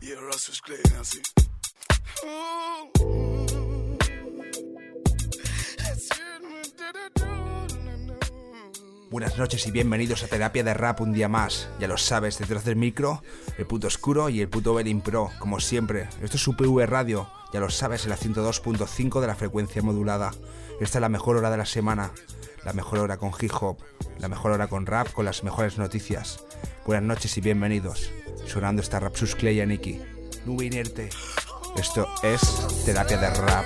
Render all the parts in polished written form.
Y ahora sus Clay así. Buenas noches y bienvenidos a Terapia de Rap un día más. Ya lo sabes, detrás del micro, el puto Oscuro y el puto Belin Pro, como siempre. Esto es UPV Radio, ya lo sabes, en la 102.5 de la frecuencia modulada. Esta es la mejor hora de la semana, la mejor hora con hip hop, la mejor hora con rap, con las mejores noticias. Buenas noches y bienvenidos. Sonando esta Rapsus Clay y Nicky. Nube inerte. Esto es Terapia de Rap.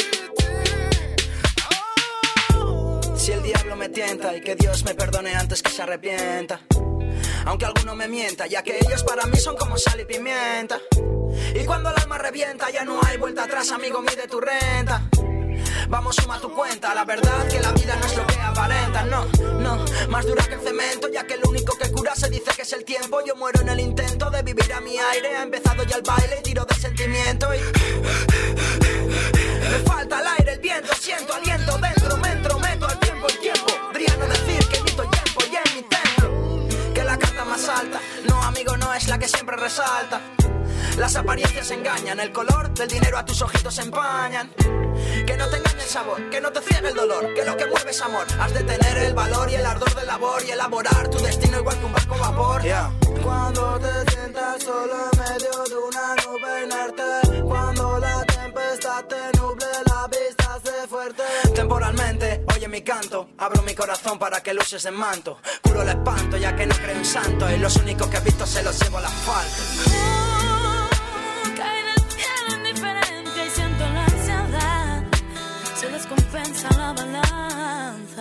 Si el diablo me tienta y que Dios me perdone antes que se arrepienta. Aunque alguno me mienta, ya que ellos para mí son como sal y pimienta. Y cuando el alma revienta ya no hay vuelta atrás, amigo, mide tu renta. Vamos, suma tu cuenta, la verdad que la vida no es lo que aparenta. No, más dura que el cemento, ya que lo único que cura se dice que es el tiempo. Yo muero en el intento de vivir a mi aire. Ha empezado ya el baile y tiro de sentimiento y... me falta el aire, el viento, siento aliento dentro, me entrometo al tiempo, el tiempo. Podría no decir que mito tiempo y en mi templo. Que la carta más alta, no amigo, no es la que siempre resalta. Las apariencias engañan, el color del dinero a tus ojitos empañan. Que no te engañe el sabor, que no te ciegue el dolor, que lo que mueve es amor. Has de tener el valor y el ardor de labor y elaborar tu destino igual que un barco a vapor. Cuando te sientas solo en medio de una nube inerte, cuando la tempestad te nuble, la vista hace fuerte. Temporalmente, oye mi canto, abro mi corazón para que luces en manto. Curo el espanto ya que no creo en santo y los únicos que he visto se los llevo al asfalto. Cae del cielo indiferencia y siento la ansiedad. Se descompensa la balanza.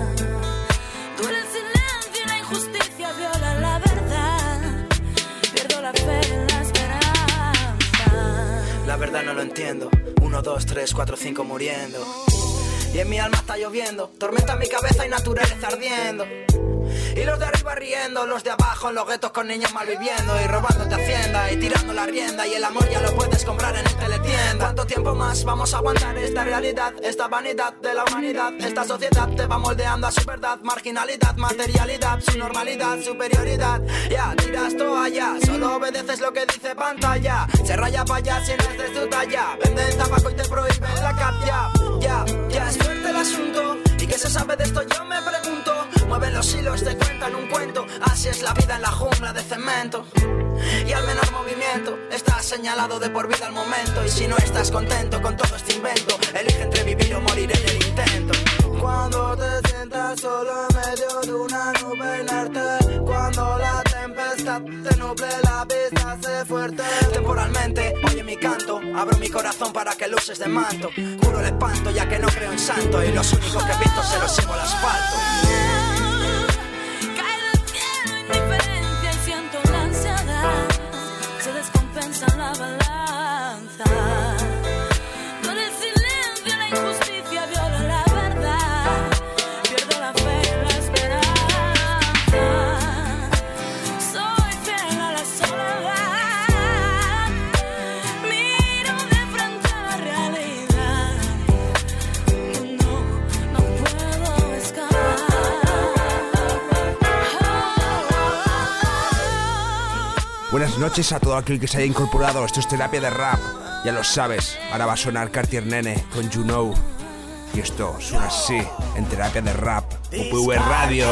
Duele el silencio y la injusticia viola la verdad. Pierdo la fe en la esperanza. La verdad no lo entiendo. 1, 2, 3, 4, 5 muriendo. Y en mi alma está lloviendo. Tormenta en mi cabeza y naturaleza ardiendo. Y los de arriba riendo, los de abajo en los guetos con niños malviviendo. Y robándote hacienda y tirando la rienda. Y el amor ya lo puedes comprar en el teletienda. ¿Cuánto tiempo más vamos a aguantar esta realidad? Esta vanidad de la humanidad. Esta sociedad te va moldeando a su verdad. Marginalidad, materialidad, su normalidad, superioridad. Ya, tiras toalla, solo obedeces lo que dice pantalla. Se raya pa' allá si no es de su talla. Venden tabaco y te prohíben la cap. Ya es fuerte el asunto. ¿Y qué se sabe de esto? Yo me pregunto. Mueven los hilos, te cuentan un cuento. Así es la vida en la jungla de cemento. Y al menor movimiento estás señalado de por vida al momento. Y si no estás contento con todo este invento, elige entre vivir o morir en el intento. Cuando te sientas solo en medio de una nube inerte, cuando la tempestad te nuble, la vista se fuerte. Temporalmente, oye mi canto, abro mi corazón para que luces de manto. Curo el espanto ya que no creo en santo y los únicos que he visto se los llevo al asfalto. Cae del cielo indiferencia y siento la ansiedad. Se descompensa la balanza. Duele el silencio, la injusticia viola la verdad. Pierdo la fe en la esperanza. Soy fiel a la soledad. Miro de frente a la realidad. No puedo escapar. Buenas noches a todo aquel que se haya incorporado. Esto es Terapia de Rap, ya lo sabes. Ahora va a sonar Cartier Nene con You Know. Y esto suena así en Terapia de Rap, UPV Radio.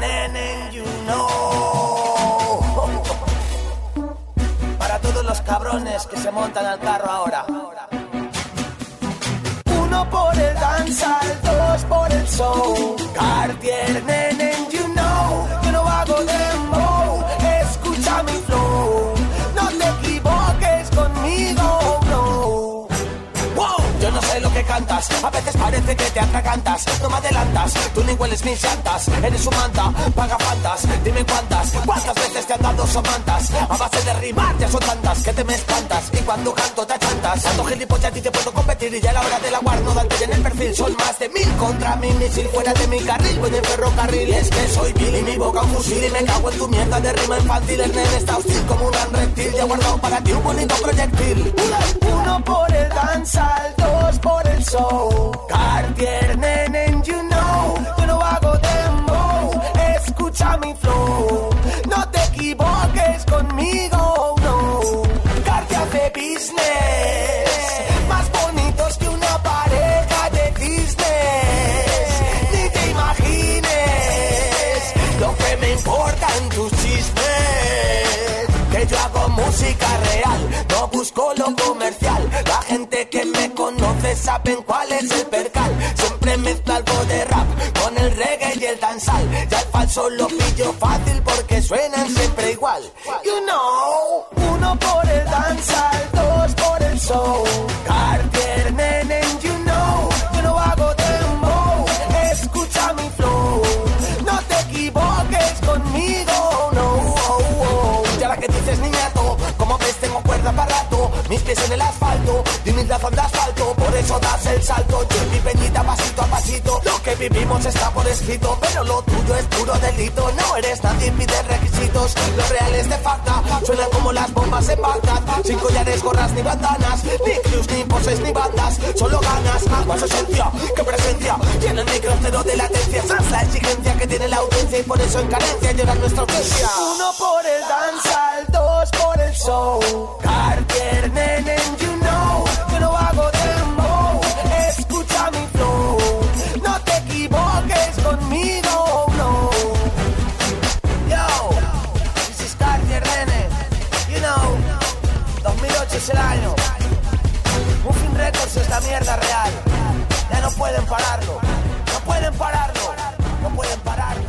Para todos los cabrones que se montan al carro ahora. 1 por el dancehall, 2 por el soul. Cartier Nene, you know. Yo no hago dembow, escucha mi flow. No te equivoques conmigo, no. Wow, yo no sé lo que cantas, a veces parece que te atragantas. No me adelantas, tú ni hueles mis llantas. Eres un manta, paga fantas, dime cuántas veces te han dado somantas. A base de rimar ya son tantas que te me espantas. Y cuando canto te achantas. Tanto gilipollas a ti te puedo competir. Y ya a la hora de la guard no darte en el perfil. Son más de 1000 contra mi misil. Fuera de mi carril, voy de ferrocarril. Es que soy vil y mi boca un fusil. Y me cago en tu mierda de rima infantil. El nene está hostil como un gran reptil. Ya he guardado para ti un bonito proyectil. 1 por el dancehall, 2 por el soul. Cartier Nene, you know. Yo no hago dembow, escucha mi flow. No te equivoques conmigo, no. Cartier sonido comercial. La gente que me conoce saben cuál es el percal. Siempre mezclo algo de rap con el reggae y el dancehall. Ya el falso lo pillo fácil porque suenan siempre igual. You know, 1 por el dancehall, 2 por el soul. Cartier, nene, you know, yo no hago dembow. Escucha mi flow, no te equivoques conmigo, no. Ya la que dices niñato, como ves tengo cuerda para rato. Mis pies en el asfalto, y mis brazos de asfalto. Por eso das el salto, yo y mi peñita pasito a pasito. Lo que vivimos está por escrito, pero lo tuyo es puro delito. No eres nadie, pide requisitos, los reales te falta. Suenan como las bombas en Bagdad, sin collares, gorras ni bandanas, ni crews, ni poses, ni bandas. Solo ganas, más esencia que presencia. Tiene el micro cero de latencia. Esa es la exigencia que tiene la audiencia y por eso en carencia llora nuestra audiencia. 1 por el dancehall, 2 por el soul. Cartier, nene, you know, yo no hago dembow. Escucha mi flow, no te equivoques conmigo, no. Yo, this is Cartier, nene, you know, 2008 es el año. Muffin Records es la mierda real. Ya no pueden pararlo, no pueden pararlo, no pueden pararnos.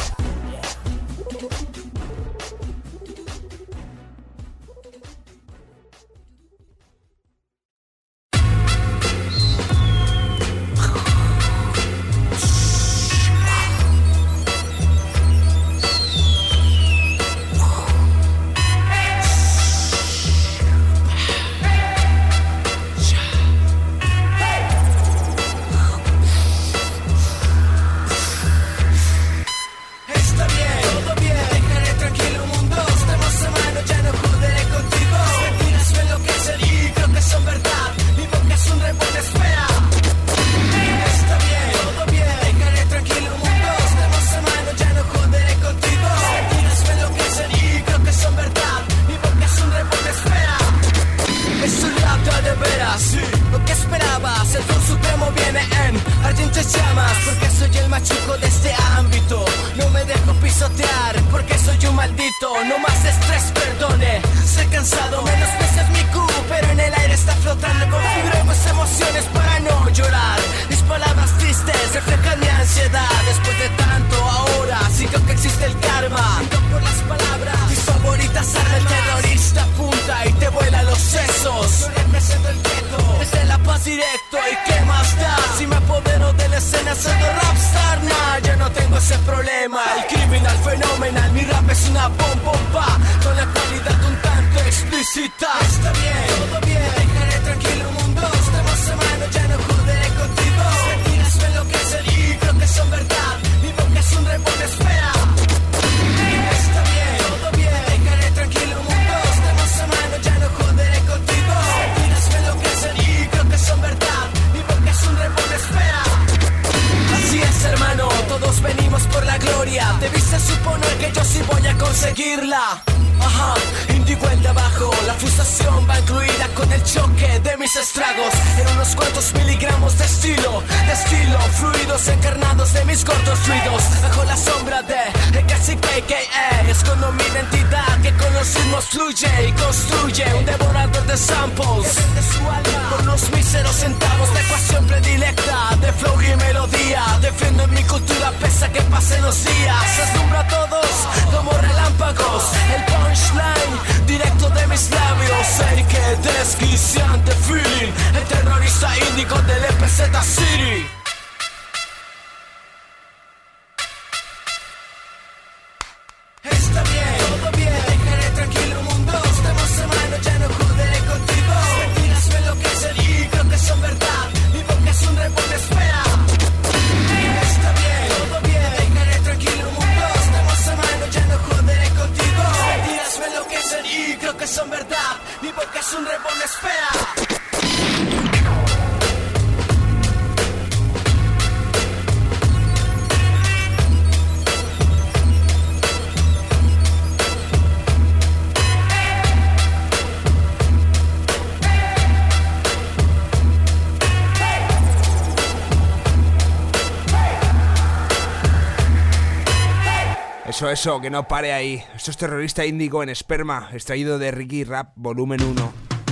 Eso, que no pare ahí. Esto es Terrorista Índigo en Esperma, extraído de Ricky Rap Volumen 1. Así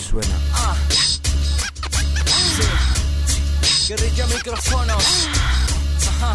suena. Sí. Guerrilla Micrófonos. Ajá.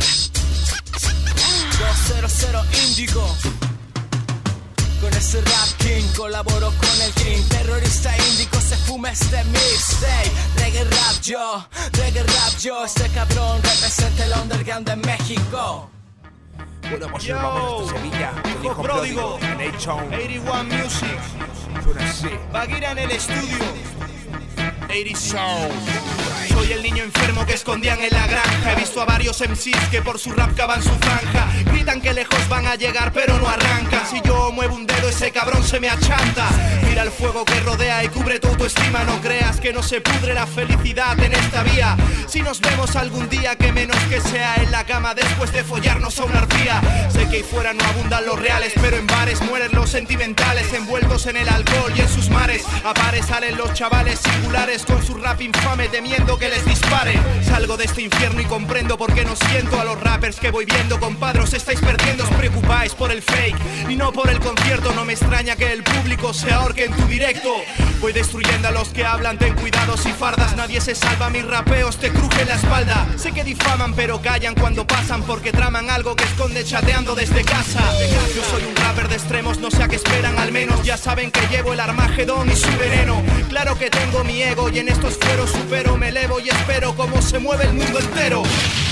200 Índigo. Con ese rap king colaboro con el king. Terrorista índico se fuma este mixtape. Reggae rap yo. Este cabrón representa el underground de México. Bueno, pues nos vamos hasta Sevilla. El hijo pródigo en 81 Music. Suena así. Bagheera en el estudio. 80 Sound. Soy el niño enfermo que escondían en la granja. He visto a varios MCs que por su rap cavan su franja. Gritan que lejos van a llegar pero no arrancan. Si yo muevo un dedo ese cabrón se me achanta. Mira el fuego que rodea y cubre tu autoestima. No creas que no se pudre la felicidad en esta vía. Si nos vemos algún día, que menos que sea en la cama después de follarnos a una arpía. Sé que ahí fuera no abundan los reales, pero en bares mueren los sentimentales, envueltos en el alcohol y en sus mares. A pares salen los chavales singulares con su rap infame temiendo que les dispare. Salgo de este infierno y comprendo por qué no siento a los rappers que voy viendo. Compadre, os estáis perdiendo, os preocupáis por el fake y no por el concierto. No me extraña que el público se ahorque en tu directo. Voy destruyendo a los que hablan, ten cuidado si fardas. Nadie se salva, mis rapeos te crujen la espalda. Sé que difaman pero callan cuando pasan, porque traman algo que esconde chateando desde casa. Yo soy un rapper de extremos, no sé a qué esperan. Al menos ya saben que llevo el Armagedón y su veneno. Claro que tengo mi ego y en estos fueros supero, me elevo y espero cómo se mueve el mundo entero.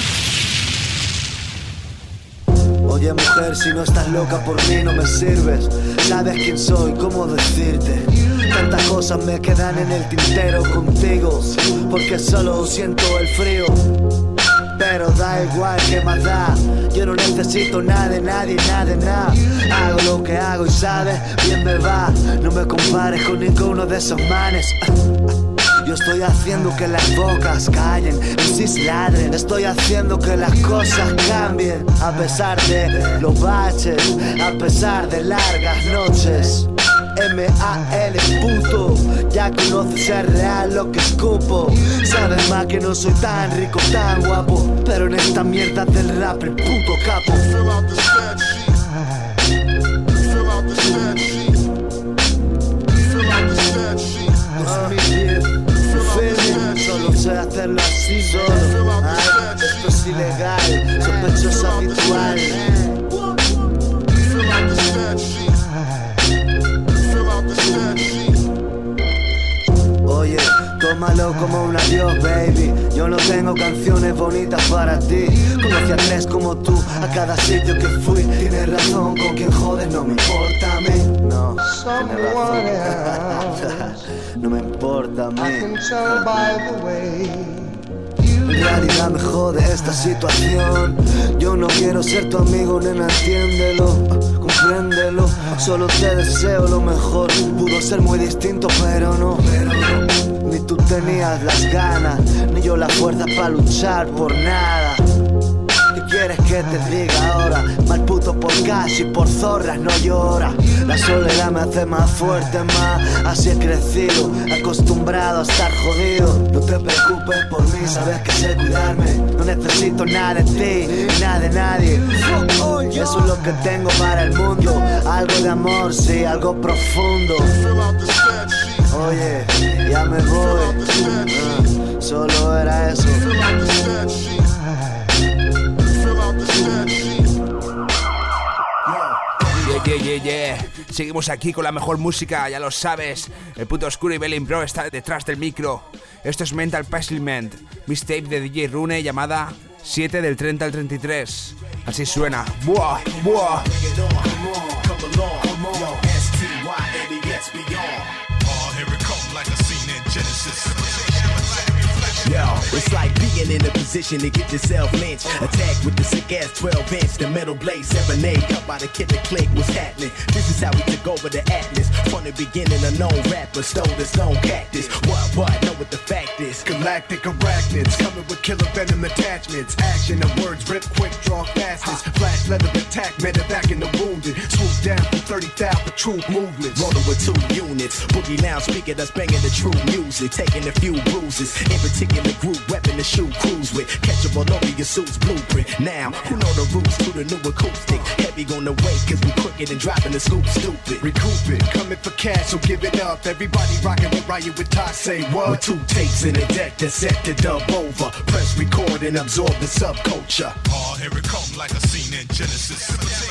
Oye mujer, si no estás loca por mí no me sirves. Sabes quién soy, cómo decirte. Tantas cosas me quedan en el tintero contigo, porque solo siento el frío. Pero da igual, que más da. Yo no necesito nada de nadie, nada de nada. Hago lo que hago y sabes, bien me va. No me compares con ninguno de esos manes. Yo estoy haciendo que las bocas callen, MCs ladren. Estoy haciendo que las cosas cambien, a pesar de los baches, a pesar de largas noches. M.A.L. puto, ya conoces el real lo que escupo. Sabes más que no soy tan rico, tan guapo, pero en esta mierda del rap el puto capo. Solo sé hacerlo así solo. Esto es ilegal, sospechoso habitual. Oye, tómalo como un adiós, baby. Yo no tengo canciones bonitas para ti. Conocí a 3 como tú, a cada sitio que fui. Tienes razón, con quien jodes no me importa a mí. No, tienes razón. No me importa a mí. En realidad me jode esta situación. Yo no quiero ser tu amigo, nena, entiéndelo, compréndelo. Solo te deseo lo mejor. Pudo ser muy distinto, pero no. Ni tú tenías las ganas, ni yo la fuerza para luchar por nada. ¿Qué quieres que te diga ahora? Mal puto por cash y por zorras no llora. La soledad me hace más fuerte, más. Así he crecido, acostumbrado a estar jodido. No te preocupes por mí, sabes que sé cuidarme. No necesito nada de ti, nada de nadie. Eso es lo que tengo para el mundo. Algo de amor, sí, algo profundo. Oye, ya me voy. Solo era eso. Yeah. Seguimos aquí con la mejor música, ya lo sabes. El puto oscuro y Belin Pro está detrás del micro. Esto es Mental Puzzlement, mixtape de DJ Rune llamada 7 del 30 al 33. Así suena. Buah. Yo, it's like being in a position to get yourself lynched. Attacked with the sick ass 12 inch, the metal blade 7A. Cut by the kid that click, what's happening? This is how we took over the Atlas. From the beginning, a known rapper stole the stone cactus. What? Know what the fact is. Galactic arachnids coming with killer venom attachments. Action and words rip quick, draw fastest. Flash leather attack, meta back in the wounded. Swoop down from 30,000 for troop movements. Rolling with 2 units. Boogie lounge speaker that's banging the true music. Taking a few bruises. In particular group weapon to shoot crews with. Catch 'em all over your suit's blueprint. Now, who know the rules to the new acoustic? Heavy on the way, cause we crooked and dropping the scoop stupid. Recoup it, coming for cash, so give it up. Everybody rocking with Riot with Ty, say what? With 2 tapes in the deck that's set to dub over. Press record and absorb the subculture. Oh, here it comes like a scene in Genesis.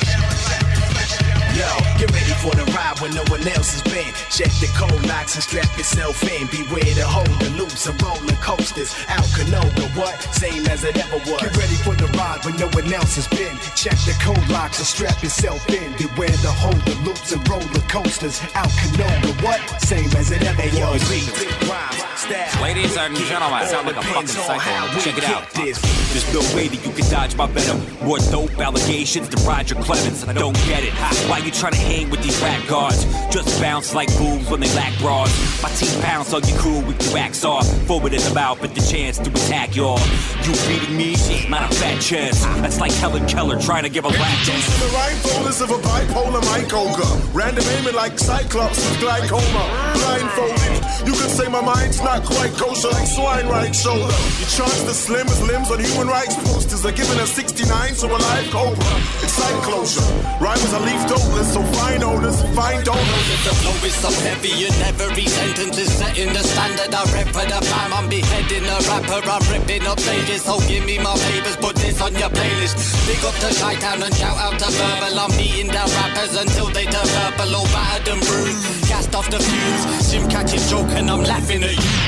Yo, get ready for the ride when no one else has been. Check the code locks and strap yourself in. Beware to hold the loops and roller coasters. Out Canoga, what? Same as it ever was. Get ready for the ride when no one else has been. Check the code locks and strap yourself in. Beware to hold the loops and roller coasters. Out Canoga, what? Same as it ever was. Ladies and gentlemen, sound like a fucking psycho. Check it out. There's no way that you can dodge my venom. More dope allegations than Roger Clemens. I don't get it. Why you trying to hang with these rap guards? Just bounce like boobs when they lack bras. My team pounds on your crew with your axe off. Forward in the mouth with the chance to attack y'all. You beating me? Not a fat chance. That's like Helen Keller trying to give a lap dance. The rhyme folders of a bipolar Mike Ogre. Random aiming like Cyclops with glaucoma. Blindfolded. You could say my mind's not quite kosher like swine right shoulder. You charge the slimmest limbs on human rights posters. They're giving us 69 so a live cobra. It's site closure. Rhymers are leaf dopeless, so fine owners, fine donors. The flow is so heavy and every sentence is setting the standard. I rep for the fam, I'm beheading a rapper. I'm ripping up stages, so give me my papers, put this on your playlist. Big up to Chi-Town and shout out to Verbal. I'm beating down rappers until they turn purple, all battered and bruised. Gassed off the fuse, sim catching joke and I'm laughing at you.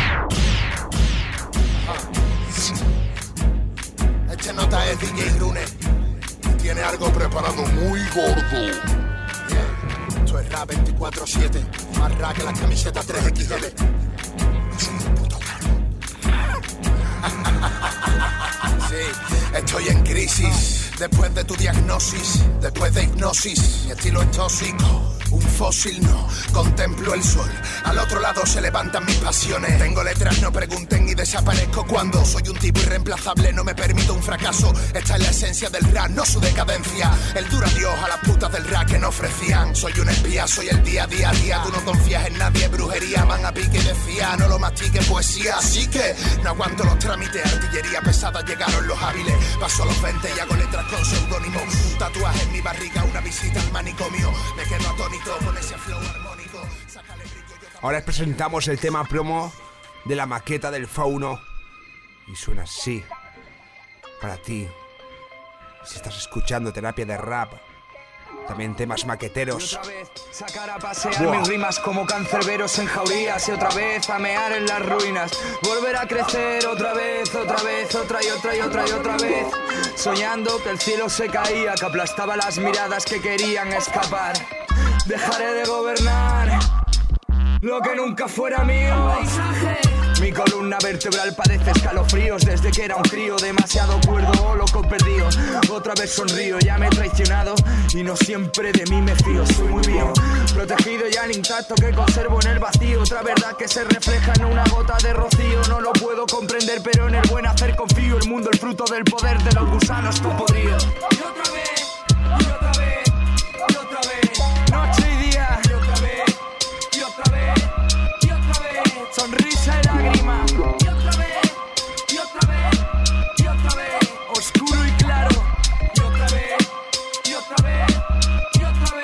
Este nota es DJ Rune. Tiene algo preparado muy gordo. Esto es rap 24/7. Más rap que la camiseta 3XL. Es un puto sí, estoy en crisis. Después de tu diagnosis, después de hipnosis, mi estilo es tóxico. Un fósil no, contemplo el sol. Al otro lado se levantan mis pasiones. Tengo letras, no pregunten y desaparezco cuando soy un tipo irreemplazable, no me permito un fracaso. Esta es la esencia del rap, no su decadencia. El duro adiós a las putas del rap que no ofrecían. Soy un espía, soy el día a día. Tú no confías en nadie, brujería. Van a pique y decía, no lo mastique, poesía. Así que no aguanto los trámites. Artillería pesada, llegaron los hábiles. Paso a los 20 y hago letras con seudónimo. Un tatuaje en mi barriga, una visita al manicomio. Me quedo atónito con ese flow armónico. Sácale brillo. Ahora les presentamos el tema promo de la maqueta del Fauno. Y suena así. Para ti. Si estás escuchando terapia de rap. También temas maqueteros. Y otra vez sacar a pasear mis rimas como cancerberos en jaurías. Y otra vez a mear en las ruinas. Volver a crecer otra vez, otra vez. Soñando que el cielo se caía, que aplastaba las miradas que querían escapar. Dejaré de gobernar lo que nunca fuera mío. Mi columna vertebral padece escalofríos desde que era un crío, demasiado cuerdo o loco perdido. Otra vez sonrío, ya me he traicionado y no siempre de mí me fío. Soy muy viejo, protegido ya en intacto que conservo en el vacío. Otra verdad que se refleja en una gota de rocío. No lo puedo comprender, pero en el buen hacer confío. El mundo, el fruto del poder de los gusanos podridos. Y otra vez, y otra vez, y otra vez, noche y día. Y otra vez, y otra vez, y otra vez, sonrisa y lágrima. Y otra vez, y otra vez, y otra vez, oscuro y claro. Y otra vez, y otra vez, y otra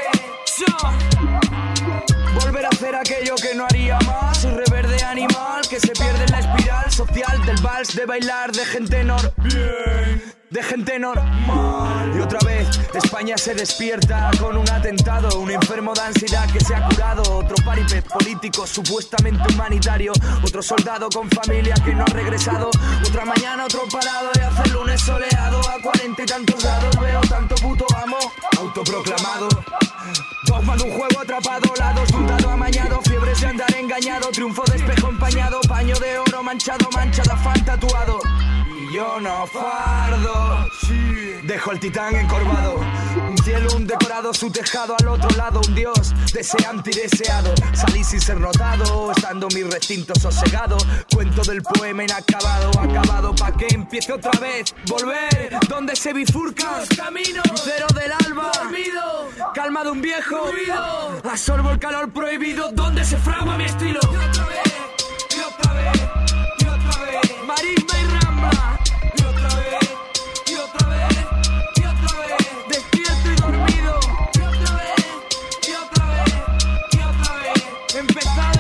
vez. Volver a hacer aquello que no haría más. Y reverde animal que se pierde en la espiral social del vals, de bailar de gente de gente normal. Y otra vez España se despierta con un atentado, un enfermo de ansiedad que se ha curado. Otro paripé político supuestamente humanitario. Otro soldado con familia que no ha regresado. Otra mañana otro parado y hace el lunes soleado. A 40 y tantos grados veo tanto puto amo autoproclamado. Dogma de un juego atrapado, lados de un dado amañado. Fiebres de andar engañado, triunfo de espejo empañado. Paño de oro manchado, mancha de afán tatuado. Y yo no fardo, dejo el titán encorvado. Un cielo, un decorado, su tejado al otro lado. Un dios deseante y deseado. Salí sin ser notado, estando mi recinto sosegado. Cuento del poema inacabado, acabado pa' que empiece otra vez. Volver, donde se bifurcan los caminos. Lucero del alba, dormido. Calma de un viejo ruido. Absorbo el calor prohibido, donde se fragua mi estilo. Y otra vez, y otra vez, y otra vez. Marisma y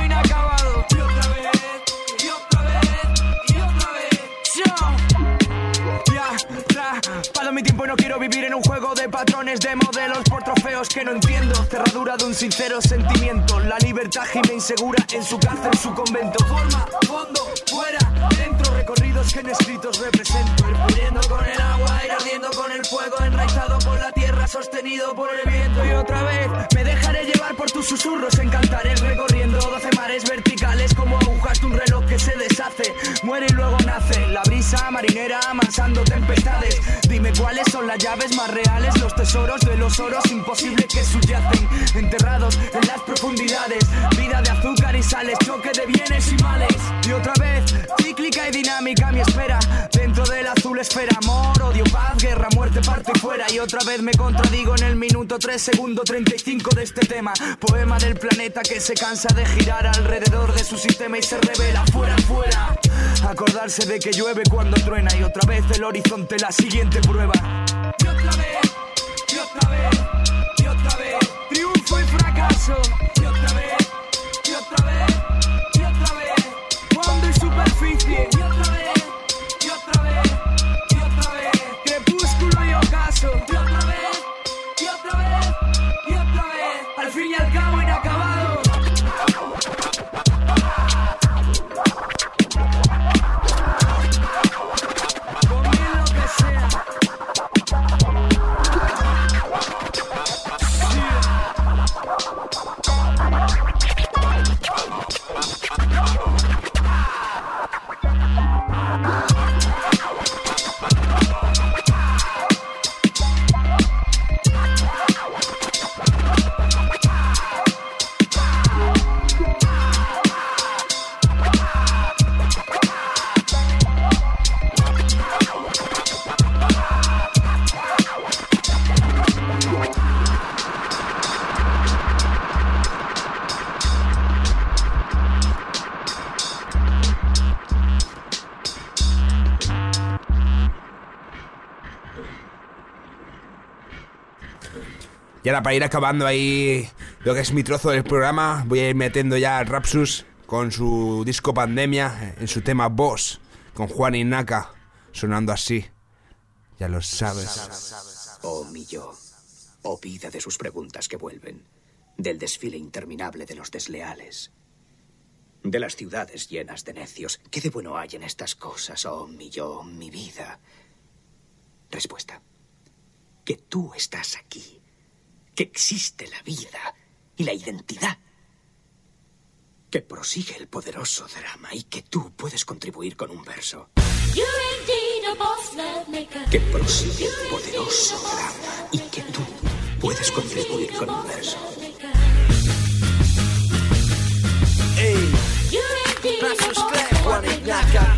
inacabado. Y otra vez, y otra vez, y otra vez. Paso mi tiempo y no quiero vivir en un juego de patrones, de modelos por trofeos que no entiendo. Cerradura de un sincero sentimiento. La libertad gime insegura en su cárcel, su convento. Forma, fondo, fuera, dentro. Recorridos que en escritos represento. Ir pudiendo con el agua, ir ardiendo con el fuego. Enraizado por la tierra, sostenido por el viento. Y otra vez me dejaré llevar por tus susurros. Encantaré recorriendo 12 mares verticales como agujas de un reloj que se deshace. Muere y luego nace. La brisa marinera amansando tempestades. Dime cuáles son las llaves más reales. Los tesoros de los oros imposibles que subyacen, enterrados en las profundidades. Vida de azúcar y sales, choque de bienes y males. Y otra vez, cíclica y dinámica mi espera. Dentro de la azul esfera, amor, odio, paz, guerra, muerte, parto y fuera. Y otra vez me contradigo en el minuto 3 segundo 35 de este tema. Poema del planeta que se cansa de girar alrededor de su sistema y se revela fuera, fuera. Acordarse de que llueve cuando truena. Y otra vez el horizonte, la siguiente prueba. Y otra vez, y otra vez, y otra vez. Triunfo y fracaso. Y otra vez, y otra vez, y otra vez. Fondo y superficie. Y otra vez, y otra vez, y otra vez. Crepúsculo y ocaso. Y otra vez, y otra vez, y otra vez. Al fin y al cabo inacabado. Y ahora para ir acabando ahí lo que es mi trozo del programa, voy a ir metiendo ya a Rapsus con su disco Pandemia en su tema Boss, con Juan y Naka, sonando así. Ya lo sabes. Oh mi yo, oh vida de sus preguntas que vuelven, del desfile interminable de los desleales, de las ciudades llenas de necios. ¿Qué de bueno hay en estas cosas, oh mi yo, mi vida? Respuesta: que tú estás aquí, que existe la vida y la identidad, que prosigue el poderoso drama y que tú puedes contribuir con un verso. Que prosigue el poderoso drama y que tú puedes contribuir con un verso. Ey, Rapsus Clef, Juan y Naka.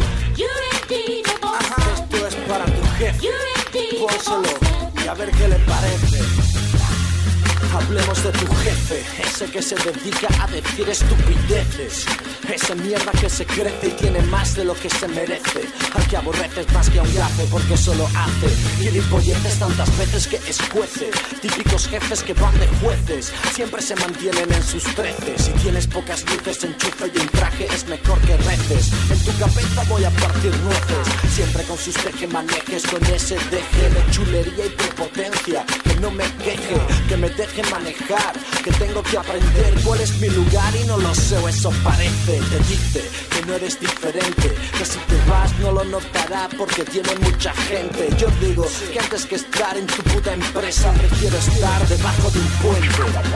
Ajá, esto es para tu jefe. Pónselo y a ver qué le parece. Hablemos de tu jefe, ese que se dedica a decir estupideces, esa mierda que se crece y tiene más de lo que se merece, al que aborreces más que a un gafe porque solo hace gilipolleces tantas veces que escuece. Típicos jefes que van de jueces, siempre se mantienen en sus treces. Si tienes pocas luces, enchufe y un traje, es mejor que reces. En tu cabeza voy a partir nueces, siempre con sus tejemanejes, con ese deje de chulería y prepotencia. Que no me queje, que me deje manejar, que tengo que aprender cuál es mi lugar y no lo sé, o eso parece. Te dice que no eres diferente, que si te vas no lo notará porque tiene mucha gente. Yo digo que antes que estar en tu puta empresa prefiero estar debajo de un puente.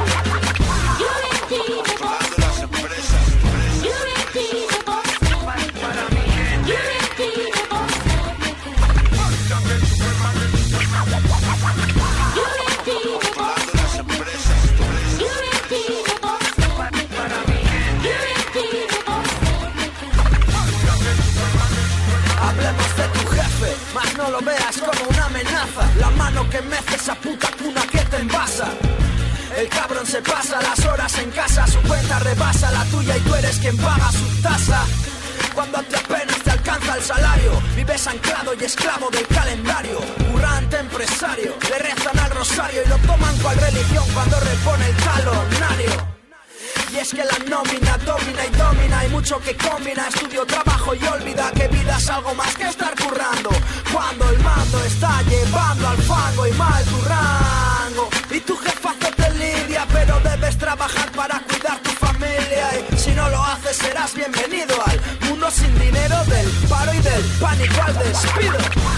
Más no lo veas como una amenaza, la mano que mece esa puta cuna que te envasa. El cabrón se pasa las horas en casa, su cuenta rebasa la tuya y tú eres quien paga su tasa. Cuando te apenas te alcanza el salario, vives anclado y esclavo del calendario. Currante empresario, le rezan al rosario y lo toman cual religión cuando repone el talonario. Y es que la nómina domina y domina, hay mucho que combina. Estudio, trabajo y olvida que vida es algo más que estar currando. Cuando el mando está llevando al fango y mal tu rango. Y tu jefazo te lidia, pero debes trabajar para cuidar tu familia. Y si no lo haces serás bienvenido al mundo sin dinero, del paro y del pánico al despido.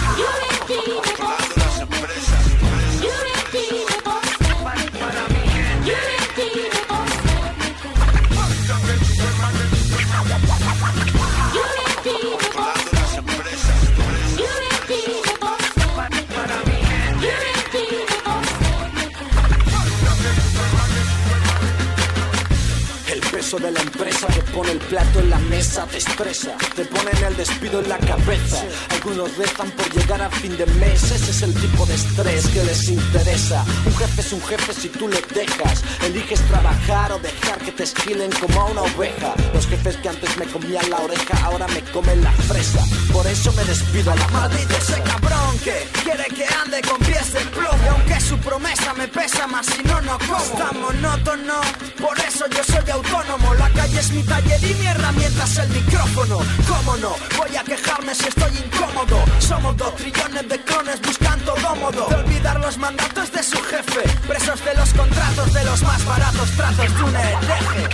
De la empresa que pone el plato en la mesa te estresa, te ponen el despido en la cabeza. Algunos rezan por llegar a fin de mes. Ese es el tipo de estrés que les interesa. Un jefe es un jefe si tú le dejas. Eliges trabajar o dejar que te esquilen como a una oveja. Los jefes que antes me comían la oreja ahora me comen la fresa. Por eso me despido a la maldita ese cabrón que quiere que ande con pies de plomo. Y aunque su promesa me pesa más, si no, no como. Está monótono, por eso yo soy autónomo. La calle es mi taller y mi herramienta es el micrófono. ¿Cómo no? Voy a quejarme si estoy incómodo. Somos 2 trillones de clones buscando todo modo de olvidar los mandatos de su jefe, presos de los contratos de los más baratos tratos de un hereje.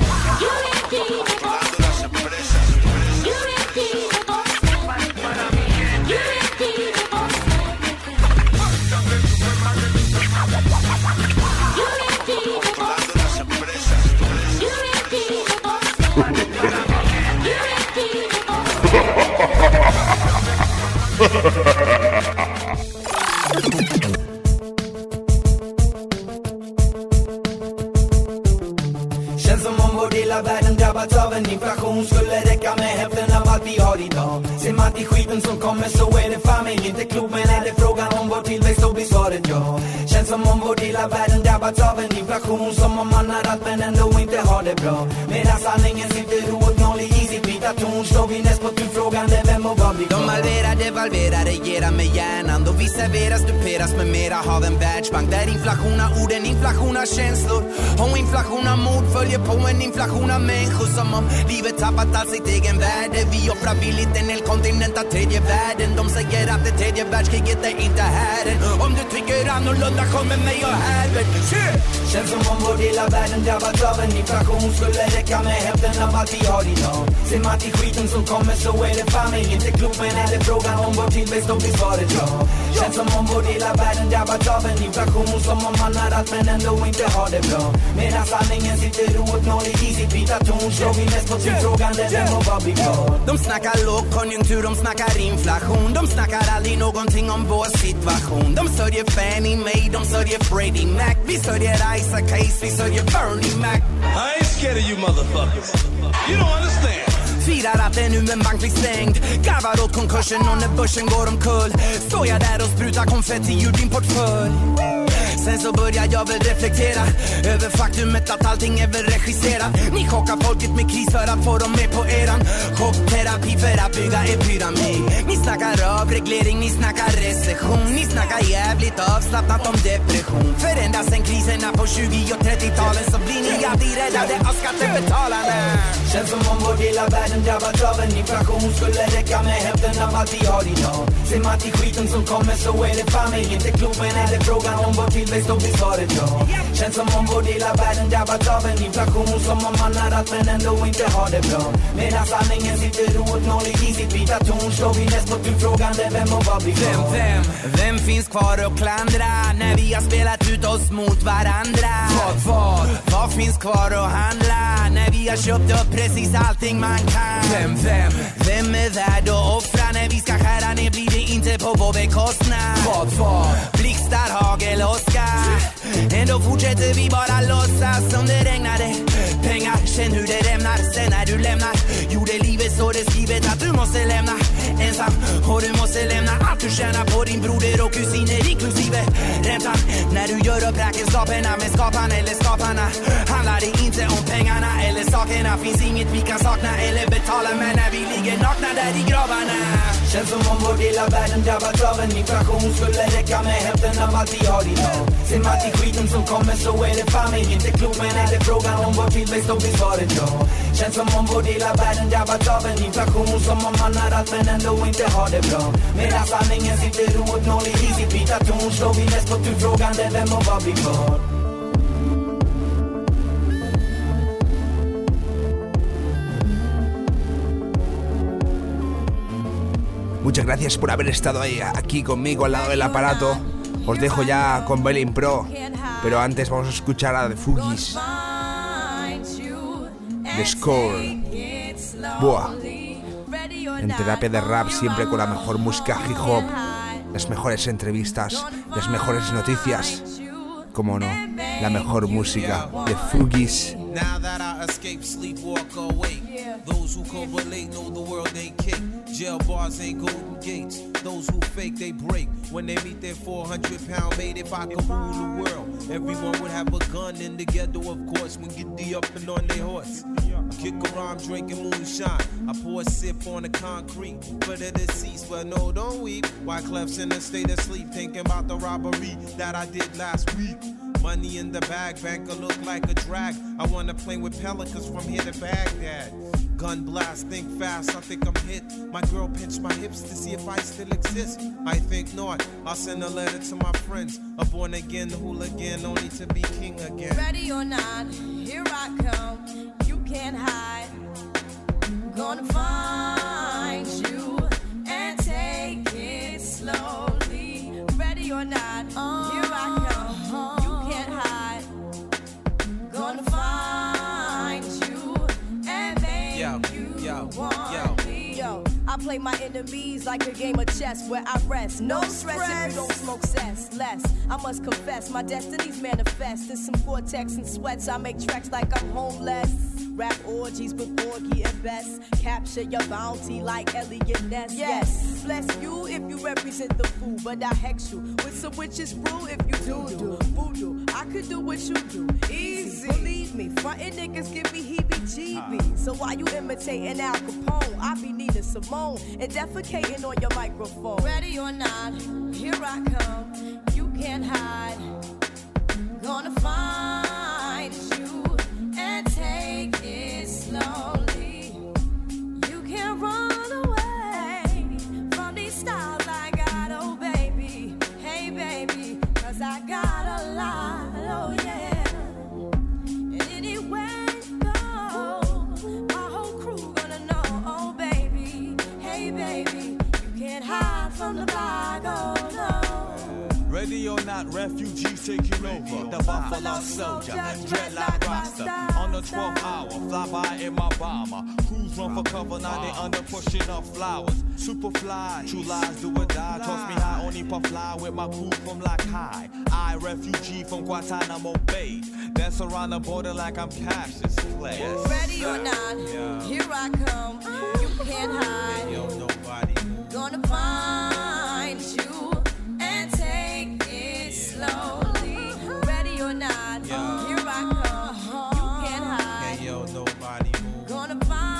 Känns som om vår del av världen drabbats av en inflation. Skulle räcka med hälften av allt vi har idag. Ser man till skiten som kommer så är det fan mig inte klok. Men är det frågan om vår tillväxt då blir svaret ja. Känns som om vår del av världen drabbats av en inflation. Som om man har allt men ändå inte har det bra. Medan sanningen sitter oåtnålig i sitt vita torn. Slår vi näst på frågande vem och vad blir kvar. De halverar, devalverar, regerar med hjärnan. Då vi serveras, duperas med mera av en världsbank. Där inflation har orden, inflation har känslor. Och inflation har mod följer på en inflation av människor. Som om livet tappat allt sitt egen värde. Vi offrar billigt en hel kontinent av tredje världen. De säger att det tredje världskriget är inte här än. Om du tycker annorlunda kommer mig och härved. Känns som om vår del av världen drabbats av en inflation. Skulle räcka med hälften av allt vi har idag. Ser man till skiten som kommer så är det fan mig inte klok. Men är det frågan om vår tillväxt då blir svaret ja. Känns som om vår del av världen drabbats av en inflation. Som om man har allt men ändå inte har det bra. Medan sanningen sitter oåtnålig i sitt vita torn. Slår vi näst på frågande vem och vad blir kvar. De snackar lågkonjunktur, de snackar inflation. De snackar aldrig någonting om vår situation. De sörjer Fannie Mae, de sörjer Freddie Mac. Vi sörjer Isaac Hayes, vi sörjer Bernie Mac. I ain't scared of you motherfuckers. You don't understand. Firar att det nu en bank blir stängd. Garvar åt konkursen och när börsen går omkull. Står jag där och sprutar konfetti ur din portfölj. Sen så börjar jag väl reflektera över faktumet att allting är väl regisserat. Ni chockar folket med kris för att få dem med på eran chockterapi för att bygga en pyramid. Ni snackar avreglering, ni snackar recession. Ni snackar jävligt avslappnat om depression. För ända sen kriserna på 20- och 30-talen så blir ni alltid räddade av skattebetalarna. Känns som om vår del av världen drabbats av en inflation. Skulle räcka med hälften av allt vi har idag. Ser man till skiten som kommer så är det fan mig inte klok. Men är det frågan om vår tillväxt då blir svaret ja. Känns som om vår del av världen drabbats av en inflation. Som om man har allt men ändå inte har det bra. Medan sanningen sitter oåtnålig i sitt vita torn. Slår vi näst på frågande vem och vad blir kvar. Vem finns kvar att klandra när vi har spelat ut oss mot varandra? Vad finns kvar att handla när vi har köpt upp precis allting man kan? Vem är värd att offra när vi ska skära ner? Blir det inte på vår bekostnad? Blixtar, hagel, åska. Ändå fortsätter vi bara låtsas som det regnade. Pengar, känn hur det rämnar. Sen när du lämnar gjorde livet så det skrivet att du måste lämna ensam. Och du måste lämna allt du tjänar på din broder och kusiner inklusive räntan. När du gör upp räkenskaperna med skaparen eller skaparna handlar det inte om pengarna eller sakerna. Finns inget vi kan sakna eller betala med när vi ligger nakna där i gravarna. Känns som om vår del av världen drabbats av en inflation. Skulle räcka med hälften av allt vi har idag. Ser man till skiten som kommer så är det fan mig inte klok. Men är det frågan om vår tillväxt då blir svaret ja. Känns som om vår del av världen drabbats av en inflation. Som om man har allt men ändå inte har det bra. Medan sanningen sitter ouppnåelig i sitt vita torn. Slår vi mest på turfrågan, vem och vad blir kvar? Muchas gracias por haber estado ahí, aquí conmigo al lado del aparato. Os dejo ya con Belling Pro, pero antes vamos a escuchar a The Fugees, The Score. Buah. En Terapia de Rap, siempre con la mejor música hip hop, las mejores entrevistas, las mejores noticias. Como no, la mejor música, The Fugees. Now that I escape, sleep, walk, awake. Those who correlate know the world ain't kick. Jail bars ain't golden gates. Those who fake, they break. When they meet their 400-pound mate, if I could rule the world, everyone would have a gun in the ghetto, of course, when get the up and on their horse. Kick around drinking moonshine. I pour a sip on the concrete for the deceased, but no, don't weep. Wyclef's in a state of sleep, thinking about the robbery that I did last week. Money in the bag, banker look like a drag. I wanna play with pelicans from here to Baghdad. Gun blast, think fast, I think I'm hit. My girl pinched my hips to see if I still exist. I think not, I'll send a letter to my friends. A born again hooligan, only to be king again. Ready or not, here I come. You can't hide. Gonna find you and take it slowly. Ready or not, here I come. You can't hide. Gonna find you and make you want me. Yo, I play my enemies like a game of chess where I rest. No stress if you don't smoke cess. Less, I must confess, my destinies manifest. In some Gore-Tex and sweats, I make tracks like I'm homeless. Rap orgies with Borgie and Best. Capture your bounty like Elliot Ness. Yes, bless you if you represent the fool, but I hex you with some witches brew if you do voodoo. I could do what you do, easy. Believe me, frontin' niggas give me heebie-jeebies. So while you imitating Al Capone, I be Nina Simone and defecating on your microphone. Ready or not, here I come. You can't hide. Gonna find you and take it slowly. You can't run away from these styles I got, oh baby. Hey baby, 'cause I got a lot, oh yeah. And anywhere you go, my whole crew gonna know, oh baby. Hey baby, you can't hide from the block, oh no. Ready or not, refugees taking over. The Buffalo Soldier, dreadlock roster. On the 12th hour, fly by in my bomber. Crews run for cover, now they under pushing up flowers. Superfly, true lies do or die. Toss me high, only puff fly with my crew from Lock High. I, refugee from Guantanamo Bay. Dance around the border like I'm Cassius Clay. Yes. Ready or not, here I come. You can't hide. Yo, nobody. Gonna find you and take it slowly. Ready or not, here I come. You can't hide. Hey, yo, nobody move. Gonna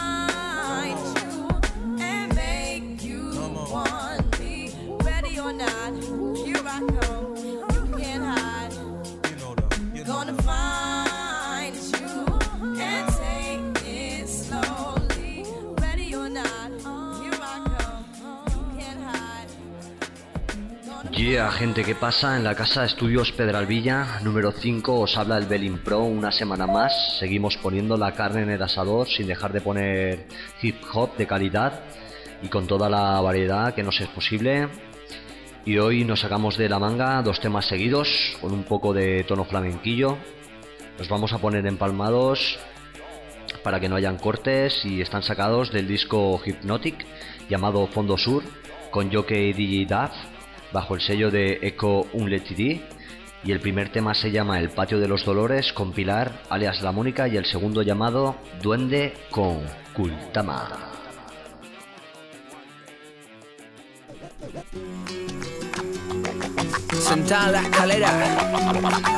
find you and make you want me. Ready or not, here I come. You can't hide. Gonna find you and take it slowly. Ready or not, here I come. You can't hide. Yeah, gente, ¿qué pasa? En la casa Estudios Pedralbilla, número 5, os habla el Belling Pro una semana más. Seguimos poniendo la carne en el asador sin dejar de poner hip hop de calidad y con toda la variedad que nos es posible. Y hoy nos sacamos de la manga 2 temas seguidos con un poco de tono flamenquillo. Los vamos a poner empalmados para que no hayan cortes y están sacados del disco Hypnotic llamado Fondo Sur con Jockey DJ Duff bajo el sello de Echo Unletidi, y el primer tema se llama El Patio de los Dolores con Pilar alias La Mónica y el segundo llamado Duende con Kultama. Sentada en la escalera,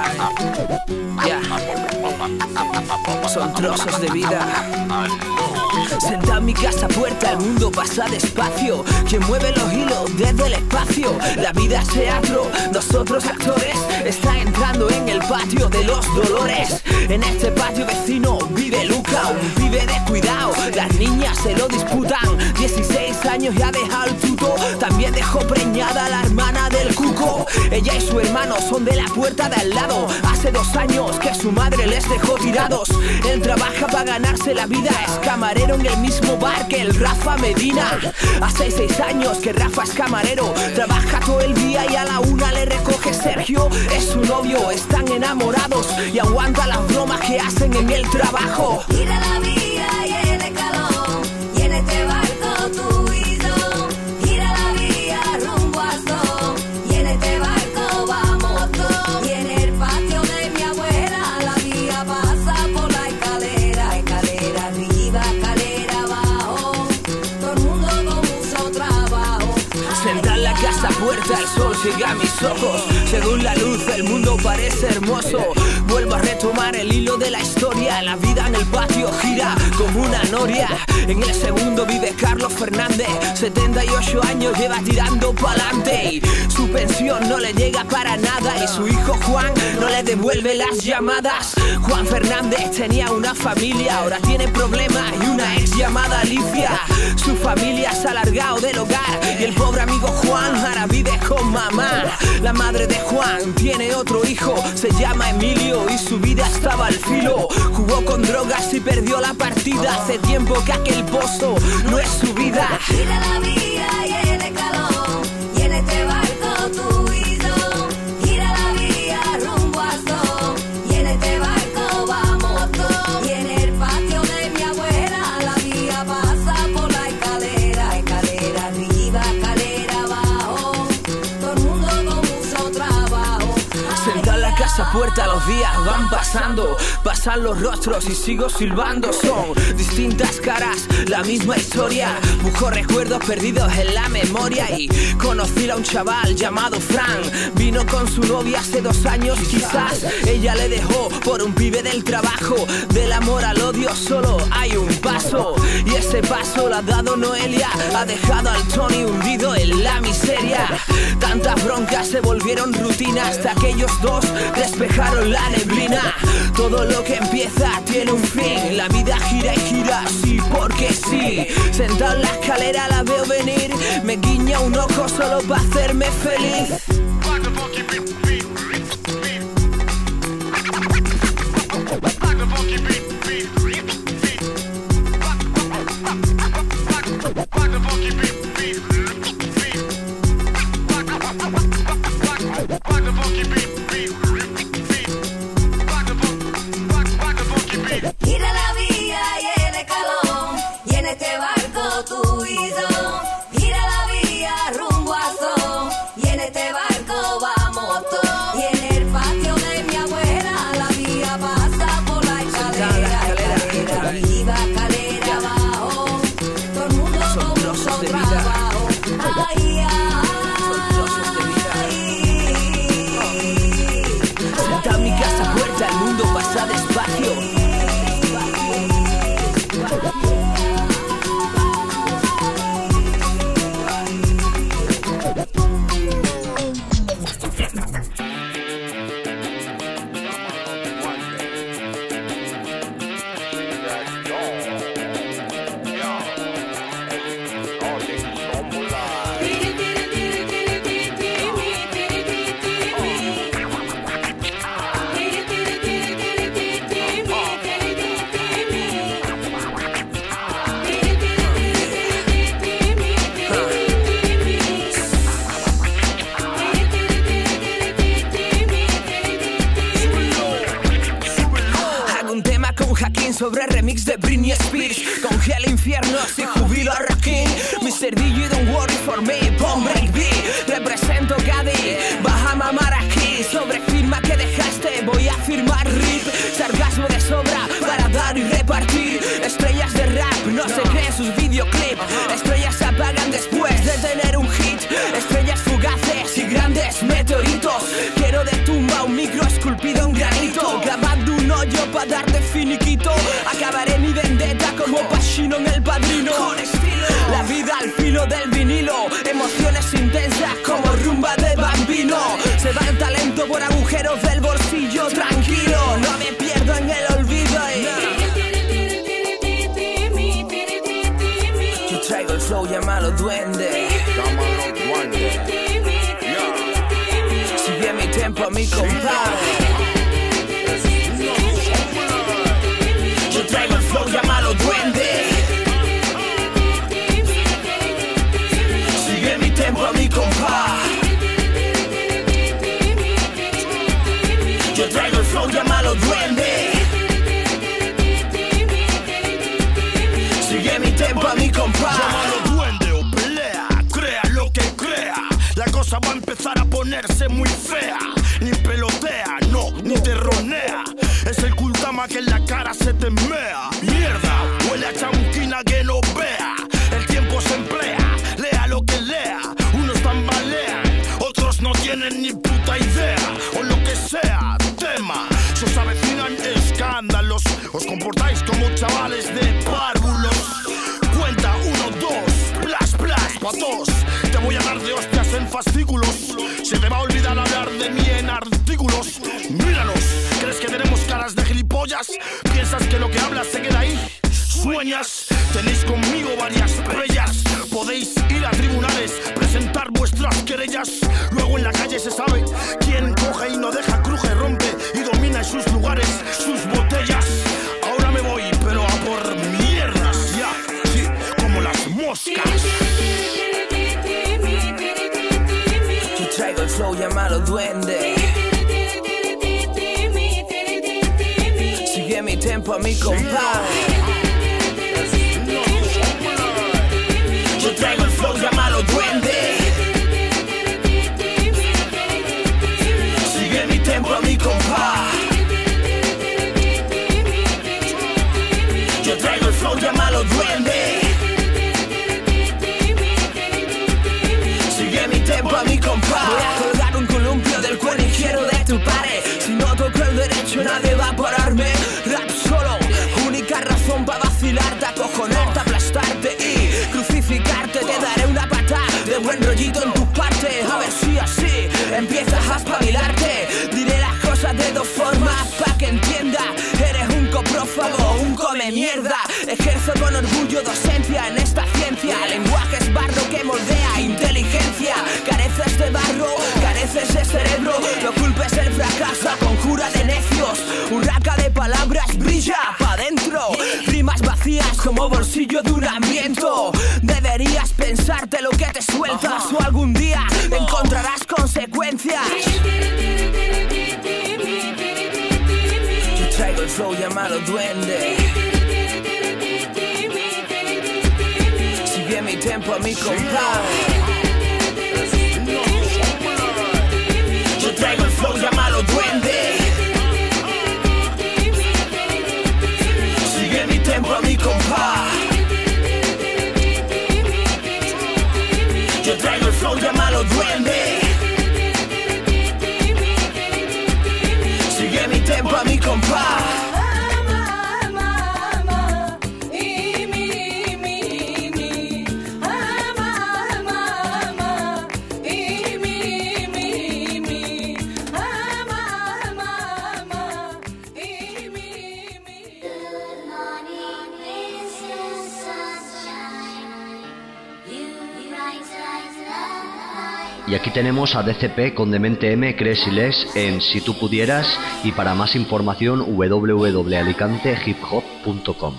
ya, son trozos de vida. Sentado en mi casa puerta, el mundo pasa despacio. Quien mueve los hilos desde el espacio. La vida es teatro, nosotros actores. Está entrando en el patio de los dolores. En este patio vecino vive Luca, un pibe descuidado. Las niñas se lo disputan. 16 años ya deja el tuto. También dejó preñada a la hermana del cuco. Ella y su hermano son de la puerta de al lado. Hace 2 años que su madre les dejó tirados. Él trabaja para ganarse la vida. Es camarero en el mismo bar que el Rafa Medina. Hace 6 años que Rafa es camarero. Trabaja todo el día y a la 1 le recoge Sergio. Es su novio, están enamorados y aguanta las bromas que hacen en el trabajo. Gira la vía y el escalón, y en este barco tú y yo. Gira la vía rumbo a Sol, y en este barco vamos todos. Y en el patio de mi abuela la vía pasa por la escalera. Escalera arriba, escalera abajo, todo el mundo con mucho trabajo. Sentada en la casa puerta, el sol llega a mis ojos. Según la luz el mundo parece hermoso. Vuelvo a retomar el hilo de la historia. La vida en el patio gira como una noria. En el segundo vive Carlos Fernández. 78 años lleva tirando pa'lante. Su pensión no le llega para nada y su hijo Juan no le devuelve las llamadas. Juan Fernández tenía una familia, ahora tiene problemas y una ex llamada Alicia. Su familia se ha alargado del hogar y el pobre amigo Juan ahora vive con mamá. La madre de Juan tiene otro hijo, se llama Emilio y su vida estaba al filo. Jugó con drogas y perdió la partida. Hace tiempo que aquel pozo no es su vida. Gira la vía y el escalón, y en este barco tú y yo. Gira la vía rumbo a Sol, y en este barco vamos todos. Y en el patio de mi abuela la vía pasa por la escalera. Escalera arriba, escalera abajo, todo el mundo con mucho trabajo. Sentada en la casa puerta, los días van pasando. Pasan los rostros y sigo silbando. Son distintas caras, la misma historia. Busco recuerdos perdidos en la memoria. Y conocí a un chaval llamado Fran. Vino con su novia hace 2 años quizás. Ella le dejó por un pibe del trabajo. Del amor al odio solo hay un paso. Y ese paso lo ha dado Noelia. Ha dejado al Tony hundido en la miseria. Tantas broncas se volvieron rutina hasta que ellos dos despejaron la neblina. Todo lo que empieza tiene un fin. La vida gira y gira, sí, porque sí. Sentado en la escalera la veo venir. Me guiña un ojo solo para hacerme feliz. Gira la vía y el escalón, y en este barco tú y yo. Gira la vía rumbo a Sol, y en este barco vamos todos. Y en el patio de mi abuela la vía pasa por la escalera. Escalera arriba, escalera abajo, todo el mundo con mucho trabajo. Ay, Sentada en mi casa puerta, el mundo pasa despacio. Sobre remix de Britney Spears. Congela infiernos y jubilo a Rakim. Mr. DJ, don't worry for me. Pon breakbeat. Represento Cádiz. Baja a mamar aquí. Sobre firma que dejaste voy a firmar RIP. Sargasmo de sobra para dar y repartir. Estrellas de rap no se creen sus videoclips. Estrellas se apagan después de tener un hit. Estrellas fugaces y grandes meteoritos. Quiero de tumba un micro esculpido en granito. Grabando un hoyo para darte finiquito. Acabaré mi vendetta como Pacino en el sonido del vinilo, emociones intensas como rumba de bambino. Se va el talento por agujeros del bolsillo, tranquilo, no me pierdo en el olvido. Yo traigo el flow, llámalo duende. Sigue mi tempo, mi compadre. Yo traigo el flow, llámalo duende. Sigue mi tempo, mi compa. Yo traigo el flow, llámalo duende. Sigue mi tempo, mi compa. Llámalo duende o pelea, crea lo que crea. La cosa va a empezar a ponerse muy fea. Ni pelotea, no, ni te ronea. Es el Kultama que en la cara se te mea. Mierda, huele a chamuquina que no vea. El tiempo se emplea, lea lo que lea. Unos tambalean, otros no tienen ni puta idea. O lo que sea, tema. Se os avecinan escándalos. Os comportáis como chavales de párvulos. Cuenta 1, 2, plas, plas, patos. Te voy a dar de hostias en fascículos. Se te va a olvidar hablar de mí en artículos. Míranos, ¿crees que tenemos caras de gilipollas? ¿Piensas que lo que hablas se queda ahí? ¿Sueñas? Tenéis conmigo varias pellas. Podéis ir a tribunales, presentar vuestras querellas. Luego en la calle se sabe quién coge y no deja, cruje, rompe y domina en sus lugares, sus botellas. Ahora me voy, pero a por mierdas, ya, sí, como las moscas. Yo traigo el flow, llámalo duende. Sigue mi tempo, mi compadre. Yo traigo el flow, llámalo duende. Sigue mi tempo, mi compa. Yo traigo el flow, llámalo duende. Sigue mi tempo, mi compa. Voy a colgar un columpio del cuero izquierdo de tu pared. Si no toco el derecho nadie va a pararme. Rap solo, única razón para vacilarte, acojonarte, aplastarte y crucificarte. Te daré una patada de buen rollito en tus partes. A ver si así empiezas a espabilarte. Diré las cosas de dos formas pa' que entiendas. Eres un coprófago, un come mierda. Ejerzo con orgullo docencia en esta ciencia. Lenguaje es barro que moldea inteligencia. Careces de barro, careces de cerebro. No culpes el fracaso a conjura de necios. Urraca de palabras brilla pa' dentro. Rimas vacías como bolsillo de un hambriento. Deberías pensarte lo que te sueltas o algún día encontrarás consecuencias. Yo traigo el flow, llámalo duende. Sigue mi tempo, mi compadre. Yo traigo el flow, llámalo duende. Sigue mi tempo, mi compa. Yo traigo el flow, llámalo duende. Sigue mi tempo, mi compa. Y aquí tenemos a DCP con Demente M, Crazy Legs en Si tú pudieras, y para más información www.alicantehiphop.com.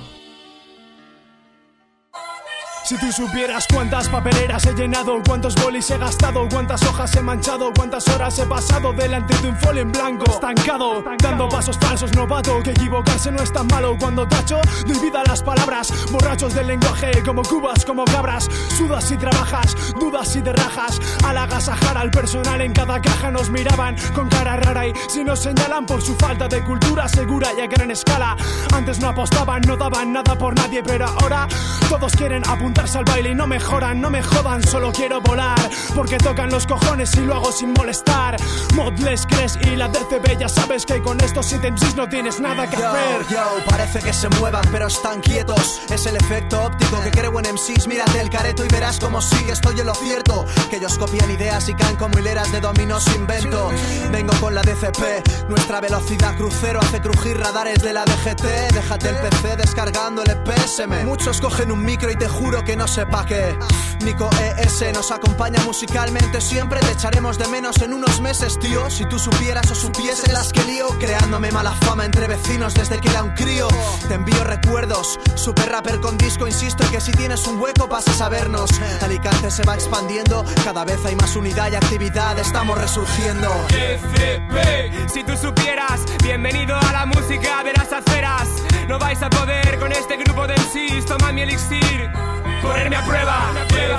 Si tú supieras cuántas papeleras he llenado, cuántos bolis he gastado, cuántas hojas he manchado, cuántas horas he pasado delante de un folio en blanco, estancado, dando pasos falsos, novato, que equivocarse no es tan malo. Cuando tacho, doy vida a las palabras, borrachos del lenguaje, como cubas, como cabras. Sudas si trabajas, dudas si te rajas, halagas a jara al personal en cada caja. Nos miraban con cara rara y si nos señalan por su falta de cultura segura y a gran escala. Antes no apostaban, no daban nada por nadie, pero ahora todos quieren apuntar apuntarse al baile y no me jodan, no me jodan, solo quiero volar, porque tocan los cojones y lo hago sin molestar. Modless, Cres y la DCB, ya sabes que con estos 7 MCs no tienes nada que hacer. Parece que se muevan pero están quietos, es el efecto óptico que creo en MCs. Mírate el careto y verás cómo sigue, estoy en lo cierto, que ellos copian ideas y caen como hileras de dominos invento. Vengo con la DCP, nuestra velocidad crucero hace crujir radares de la DGT. Déjate el PC descargando el EPSM. Muchos cogen un micro y te juro que no sé pa' qué. Nico ES nos acompaña musicalmente siempre, te echaremos de menos en unos meses, tío. Si tú supieras o supieses las que lío, creándome mala fama entre vecinos desde que era un crío. Te envío recuerdos, super rapper con disco, insisto en que si tienes un hueco pases a vernos. Alicante se va expandiendo, cada vez hay más unidad y actividad, estamos resurgiendo. DCP, si tú supieras, bienvenido a la música de las aceras. No vais a poder con este grupo de MCs, toma mi elixir, ponerme a prueba.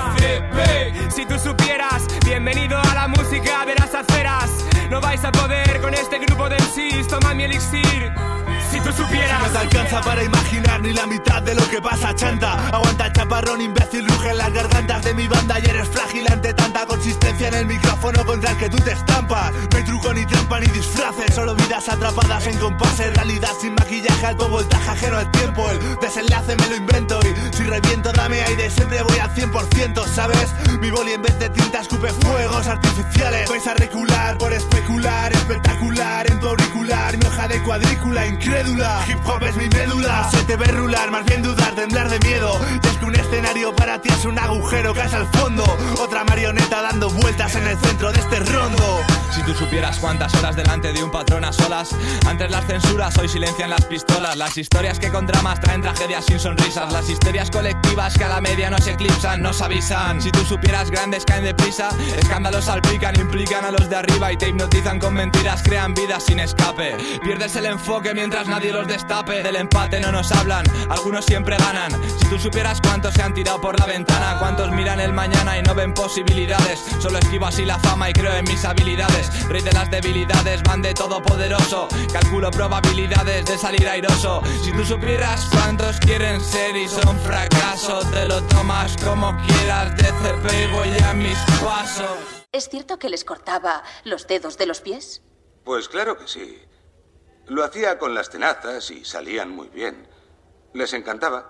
DCP, si tú supieras, bienvenido a la música de las aceras. No vais a poder con este grupo de MCs, toma mi elixir. Si tú supieras. No te alcanza para imaginar ni la mitad de lo que pasa, chanta. Aguanta el chaparrón, imbécil, rugen las gargantas de mi banda y eres frágil ante tanta consistencia en el micrófono contra el que tú te estampas. No hay truco ni trampa ni disfraces, solo vidas atrapadas en compases. Realidad sin maquillaje, alto voltaje ajeno al tiempo. El desenlace me lo invento y si reviento dame aire, siempre voy al 100%, ¿sabes? Mi boli en vez de tinta escupe fuegos artificiales. Vais a recular por especular, espectacular en tu auricular. Mi hoja de cuadrícula increíble. Hip hop es mi médula, no se te ve rular, más bien dudar, temblar de miedo. Y es que un escenario para ti es un agujero que es al fondo, otra marioneta dando vueltas en el centro de este rondo. Si tú supieras cuántas horas delante de un patrón a solas, antes las censuras, hoy silencian las pistolas. Las historias que con dramas traen tragedias sin sonrisas, las histerias colectivas que a la media nos eclipsan, nos avisan. Si tú supieras, grandes caen deprisa, escándalos salpican, implican a los de arriba y te hipnotizan con mentiras, crean vidas sin escape. Pierdes el enfoque mientras nadie los destape, del empate no nos hablan, algunos siempre ganan. Si tú supieras cuántos se han tirado por la ventana, cuántos miran el mañana y no ven posibilidades. Solo esquivo así la fama y creo en mis habilidades. Rey de las debilidades, van de todopoderoso, calculo probabilidades de salir airoso. Si tú supieras cuántos quieren ser y son fracaso, te lo tomas como quieras, DCP y voy a mis pasos. ¿Es cierto que les cortaba los dedos de los pies? Pues claro que sí. Lo hacía con las tenazas y salían muy bien. Les encantaba.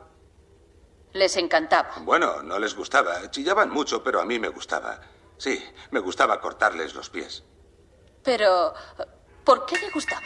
Les encantaba. Bueno, no les gustaba. Chillaban mucho, pero a mí me gustaba. Sí, me gustaba cortarles los pies. Pero, ¿por qué le gustaba?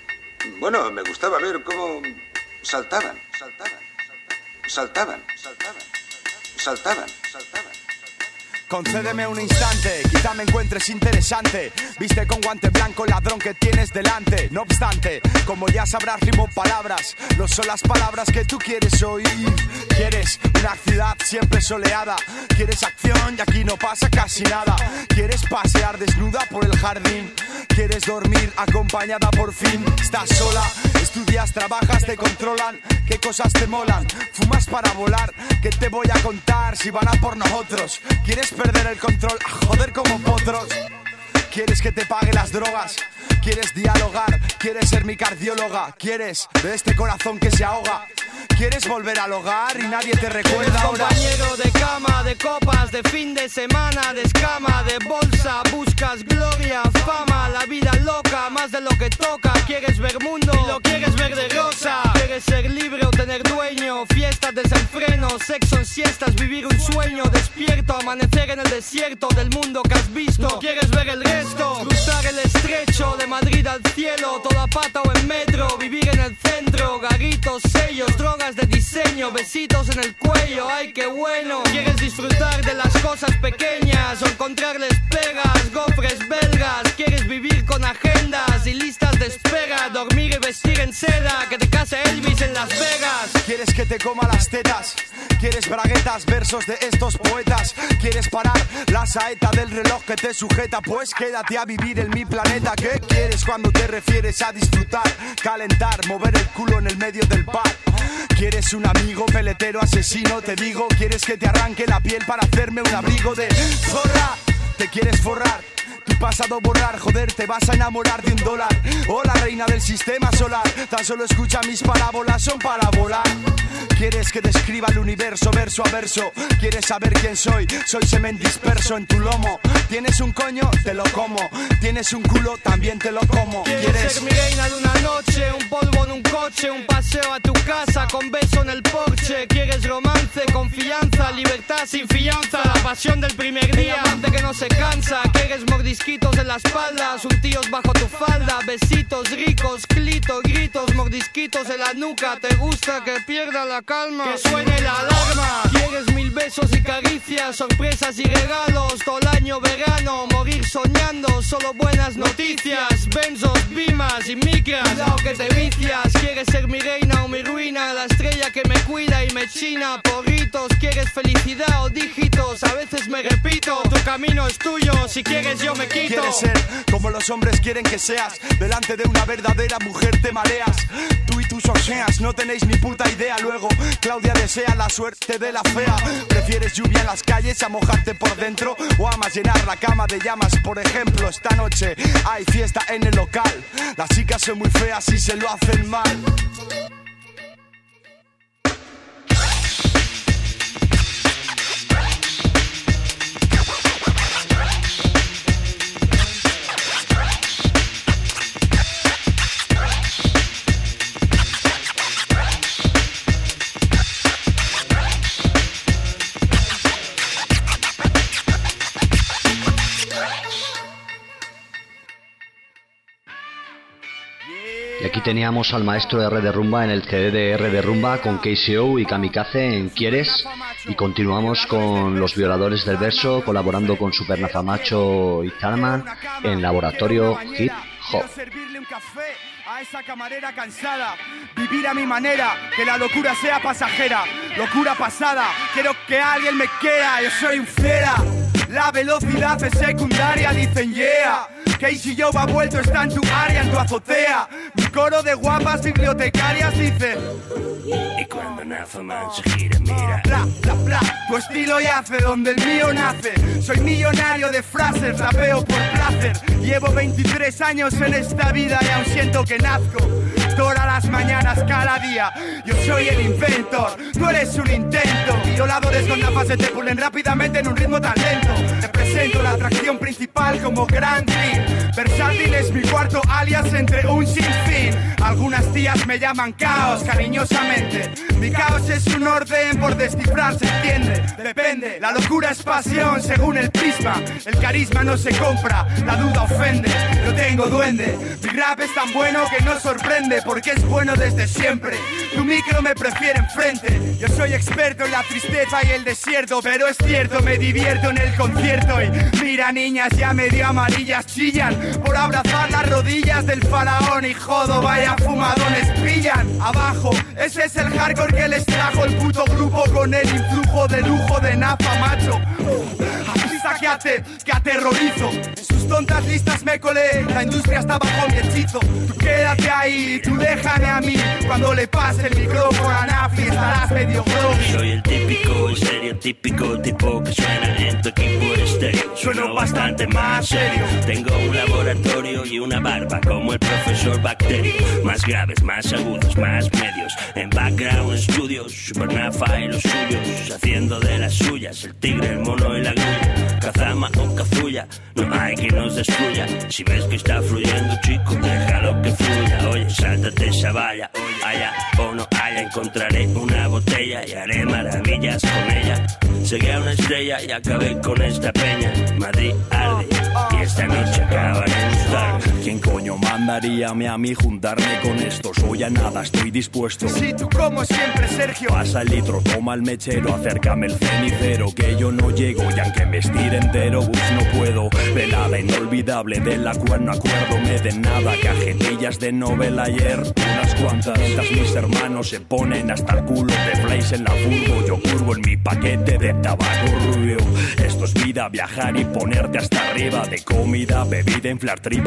Bueno, me gustaba ver cómo saltaban, saltaban, saltaban, saltaban, saltaban, saltaban. Concédeme un instante, quizá me encuentres interesante. Viste con guante blanco, ladrón que tienes delante. No obstante, como ya sabrás, rimo palabras. No son las palabras que tú quieres oír. Quieres una ciudad siempre soleada. Quieres acción y aquí no pasa casi nada. Quieres pasear desnuda por el jardín. Quieres dormir acompañada por fin. Estás sola, estudias, trabajas, te controlan. ¿Qué cosas te molan? Fumas para volar. ¿Qué te voy a contar si van a por nosotros? ¿Quieres perder el control? A joder como potros. ¿Quieres que te pague las drogas? ¿Quieres dialogar? ¿Quieres ser mi cardióloga? ¿Quieres de este corazón que se ahoga? ¿Quieres volver al hogar y nadie te recuerda ahora? Compañero de cama, de copas, de fin de semana, de escama, de bolsa. Buscas gloria, fama, la vida loca, más de lo que toca. Quieres ver mundo y lo quieres ver de rosa. Quieres ser libre o tener dueño. Fiestas desenfreno, sexo en siestas, vivir un sueño. Despierto, amanecer en el desierto del mundo que has visto. No quieres ver el resto, cruzar el estrecho de Madrid al cielo, toda pata o en metro, vivir en el centro, garritos, sellos, drogas de diseño, besitos en el cuello, ay qué bueno. Quieres disfrutar de las cosas pequeñas o encontrarles pegas, gofres belgas. Quieres vivir con agendas y listas de espera, dormir y vestir en seda, que te case Elvis en Las Vegas. Quieres que te coma las tetas, quieres braguetas, versos de estos poetas. Quieres parar la saeta del reloj que te sujeta, pues quédate a vivir en mi planeta. ¿Qué quieres cuando te refieres a disfrutar? Calentar, mover el culo en el medio del bar. ¿Quieres un amigo peletero asesino? Te digo, ¿quieres que te arranque la piel para hacerme un abrigo de zorra? ¿Te quieres forrar? tu pasado borrar, joder, te vas a enamorar de $1. Hola, reina del sistema solar, tan solo escucha mis parábolas, son para volar. ¿Quieres que describa el universo verso a verso? ¿Quieres saber quién soy? Soy semen disperso en tu lomo. ¿Tienes un coño? Te lo como. ¿Tienes un culo? También te lo como. ¿Quieres ser mi reina de una noche? Un polvo en un coche, un paseo a tu casa con beso en el porche. ¿Quieres romance, confianza, libertad sin fianza? La pasión del primer día, amante que no se cansa. ¿Quieres mordisquitos en la espalda? Untíos bajo tu falda, besitos ricos, clito, gritos, mordisquitos en la nuca. ¿Te gusta que pierda la calma? Que suene la alarma. ¿Quieres 1000 besos y caricias, sorpresas y regalos? Todo el año verano, morir soñando, solo buenas noticias. Benzos, bimas y micras, cuidado que te vicias. ¿Quieres ser mi reina o mi ruina? La estrella que me cuida y me china. Porritos, ¿quieres felicidad o dígitos? A veces me repito, tu camino es tuyo, si quieres yo me quito. ¿Quieres ser como los hombres quieren que seas? Delante de una verdadera mujer te mareas. Tú y tus oseas no tenéis ni puta idea. Luego Claudia desea la suerte de la fea. ¿Prefieres lluvia en las calles a mojarte por dentro? ¿O amas llenar la cama de llamas? Por ejemplo, esta noche hay fiesta en el local. Las chicas son muy feas y se lo hacen mal. Y aquí teníamos al maestro R de Rumba en el CD de R de Rumba con KCO y Kamikaze en ¿Quieres? Y continuamos con Los Violadores del Verso colaborando con Supernazamacho y Carman en Laboratorio Hip Hop. A esa camarera cansada, vivir a mi manera, que la locura sea pasajera, locura pasada, quiero que alguien me quiera, yo soy un fiera. La velocidad es secundaria, dicen yeah. Casey Joe ha vuelto, está en tu área, en tu azotea. Mi coro de guapas bibliotecarias dice: y cuando Nafaman se gira, mira. Bla, bla, bla, tu estilo yace donde el mío nace. Soy millonario de frases, rapeo por placer. Llevo 23 años en esta vida y aún siento que nazco todas las mañanas, cada día. Yo soy el inventor, tú eres un intento. Violadores con gafas se te pulen rápidamente en un ritmo tan lento. Represento la atracción principal como Grand Prix. Versátil es mi cuarto alias entre un sinfín. Algunas tías me llaman caos cariñosamente. Mi caos es un orden por descifrar, se entiende. Depende, la locura es pasión según el prisma. El carisma no se compra, la duda ofende. Yo tengo duende, mi rap es tan bueno que no sorprende, porque es bueno desde siempre. Tu micro me prefiere enfrente. Yo soy experto en la tristeza y el desierto, pero es cierto, me divierto en el concierto. Y mira, niñas ya medio amarillas chillan por abrazar las rodillas del faraón. Y jodo, vaya fumadones pillan. Abajo, ese es el hardcore que les trajo el puto grupo con el influjo de lujo de Nafa, macho. Artista que aterrorizo. En sus tontas listas me colé, la industria está bajo mi hechizo. Tú quédate ahí, tú déjame a mí. Cuando le pase el micrófono a Nafi estarás medio groggy. Soy el típico, estereotípico tipo que suena en tu equipo de estéreo. Sueno bastante más serio. Tengo un laboratorio y una barba como el profesor Bacterio. Más graves, más agudos, más medios. En background studios, Supernafa y los suyos. Haciendo de las suyas, el tigre, el mono y la grulla. Kazama o Kazuya, no hay quien nos destruya. Si ves que está fluyendo, chico, déjalo que fluya. Oye, sáltate esa valla, haya o no haya, encontraré una botella y haré maravillas con ella. Seguí a una estrella y acabé con esta peña. Madrid arde y esta noche acabaremos tarde. ¿Quién coño mandaríame a mí juntarme con estos? Hoy a nada estoy dispuesto. Sí, tú como siempre, Sergio. Pasa el litro, toma el mechero, acércame el cenicero, que yo no llego y aunque me estire entero, no puedo. Velada inolvidable de la cual no acuerdome de nada. Cajetillas de novela ayer, unas cuantas. Mientras mis hermanos se ponen hasta el culo de Blaze en la furgo, yo curvo en mi paquete de tabaco rubio. Esto es vida, viajar y ponerte hasta arriba. De comida, bebida, inflar tripa y baño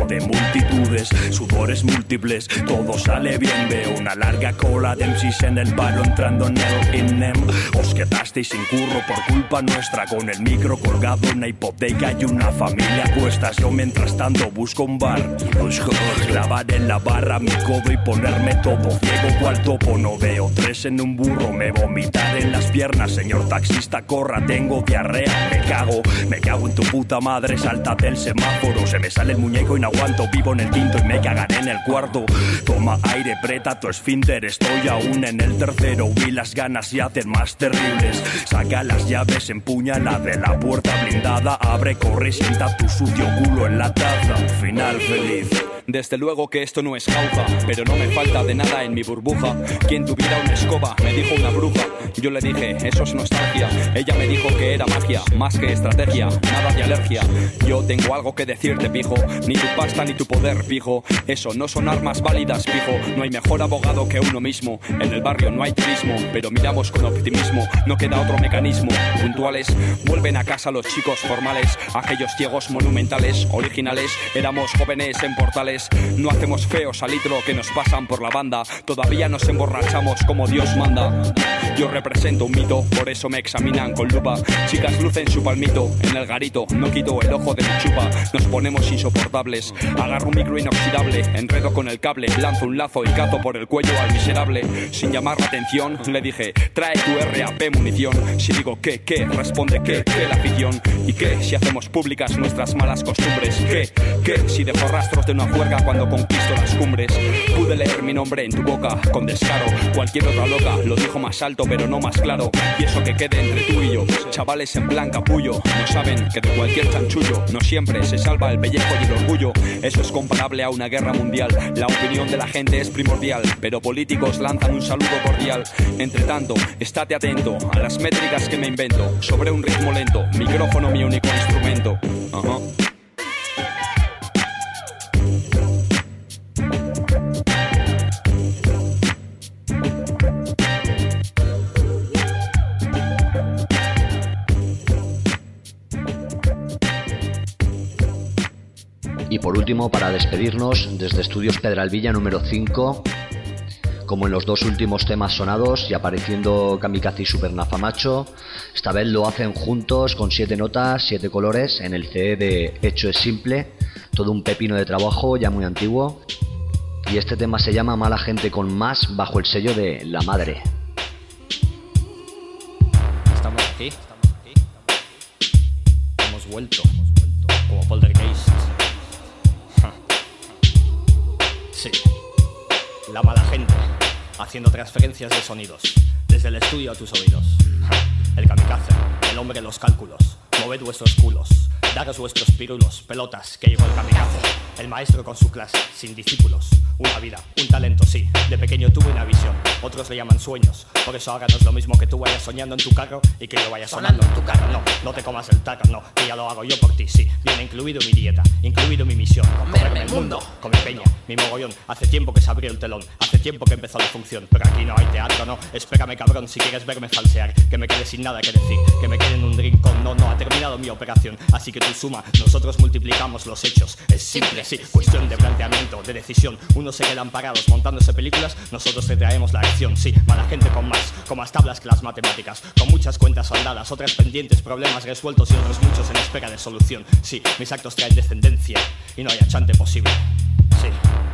medio de multitudes, sudores múltiples, todo sale bien. Veo una larga cola de MCs en el paro entrando en el INEM. Os quedasteis sin curro por culpa nuestra, con el micro colgado en una hipoteca y una familia a cuestas. Yo mientras tanto busco un bar y busco clavar en la barra mi codo y ponerme todo ciego cual topo. No veo tres en un burro, me vomitar en las piernas. Señor taxista, corra, tengo diarrea. Me cago en tu puta madre, salta del semáforo. Se me sale el muñeco y no aguanto, vivo en el quinto y me cagaré en el cuarto. Toma aire, preta tu esfínter, estoy aún en el tercero y las ganas se hacen más terribles. Saca las llaves, empuña la de la puerta blindada, abre, corre y sienta tu sucio culo en la taza. Final feliz. Desde luego que esto no es jauja, pero no me falta de nada en mi burbuja. Quien tuviera una escoba, me dijo una bruja. Yo le dije, eso es nostalgia. Ella me dijo que era magia, más que estrategia, nada de alergia. Yo tengo algo que decirte, pijo. Ni tu pasta ni tu poder, pijo. Eso no son armas válidas, pijo. No hay mejor abogado que uno mismo. En el barrio no hay turismo, pero miramos con optimismo. No queda otro mecanismo. Puntuales, vuelven a casa los chicos formales. Aquellos ciegos monumentales, originales. Éramos jóvenes en portales. No hacemos feos al litro que nos pasan por la banda. Todavía nos emborrachamos como Dios manda. Yo represento un mito, por eso me examinan con lupa. Chicas lucen su palmito en el garito. No quito el ojo de mi chupa. Nos ponemos insoportables. Agarro un micro inoxidable, enredo con el cable, lanzo un lazo y cazo por el cuello al miserable. Sin llamar la atención, le dije, trae tu RAP munición. Si digo ¿qué? Responde ¿qué? La afición. ¿Y qué? Si hacemos públicas nuestras malas costumbres. ¿Qué? Si dejo rastros de una juerga cuando conquisto las cumbres. Pude leer mi nombre en tu boca con descaro. Cualquier otra loca lo dijo más alto pero no más claro. Y eso que quede entre tú y yo. Chavales en plan capullo no saben que de cualquier chanchullo no siempre se salva el pellejo y el orgullo. Eso es comparable a una guerra mundial. La opinión de la gente es primordial, pero políticos lanzan un saludo cordial. Entre tanto, estate atento a las métricas que me invento. Sobre un ritmo lento, micrófono mi único instrumento. Ajá. Y por último, para despedirnos, desde Estudios Pedralbilla número 5, como en los dos últimos temas sonados y apareciendo Kamikaze y Supernafamacho, esta vez lo hacen juntos con 7 notas, 7 colores en el CD de Hecho es Simple, todo un pepino de trabajo ya muy antiguo. Y este tema se llama Mala Gente con Más, bajo el sello de La Madre. Estamos aquí. Hemos vuelto como Poltergeist. Sí, la mala gente, haciendo transferencias de sonidos, desde el estudio a tus oídos. El kamikaze, el hombre de los cálculos, moved vuestros culos, daros vuestros pirulos, pelotas, que llegó el kamikaze. El maestro con su clase, sin discípulos, una vida, un talento, sí. De pequeño tuve una visión, otros le llaman sueños. Por eso ahora no es lo mismo que tú vayas soñando en tu carro y que yo vaya sonando en tu carro. No te comas el taco, no, que ya lo hago yo por ti, sí. Viene incluido mi dieta, incluido mi misión. Comerme el mundo, con mi peña, mi mogollón. Hace tiempo que se abrió el telón, hace tiempo que empezó la función. Pero aquí no hay teatro, no, espérame cabrón, si quieres verme falsear. Que me quede sin nada que decir, que me quede en un rincón. No ha terminado mi operación, así que tú suma, nosotros multiplicamos los hechos. Es simple, sí, cuestión de planteamiento, de decisión. Unos se quedan parados montándose películas, nosotros te traemos la acción, sí. Mala gente con más tablas que las matemáticas, con muchas cuentas saldadas, otras pendientes, problemas resueltos y otros muchos en espera de solución. Sí, mis actos traen descendencia y no hay achante posible. Sí,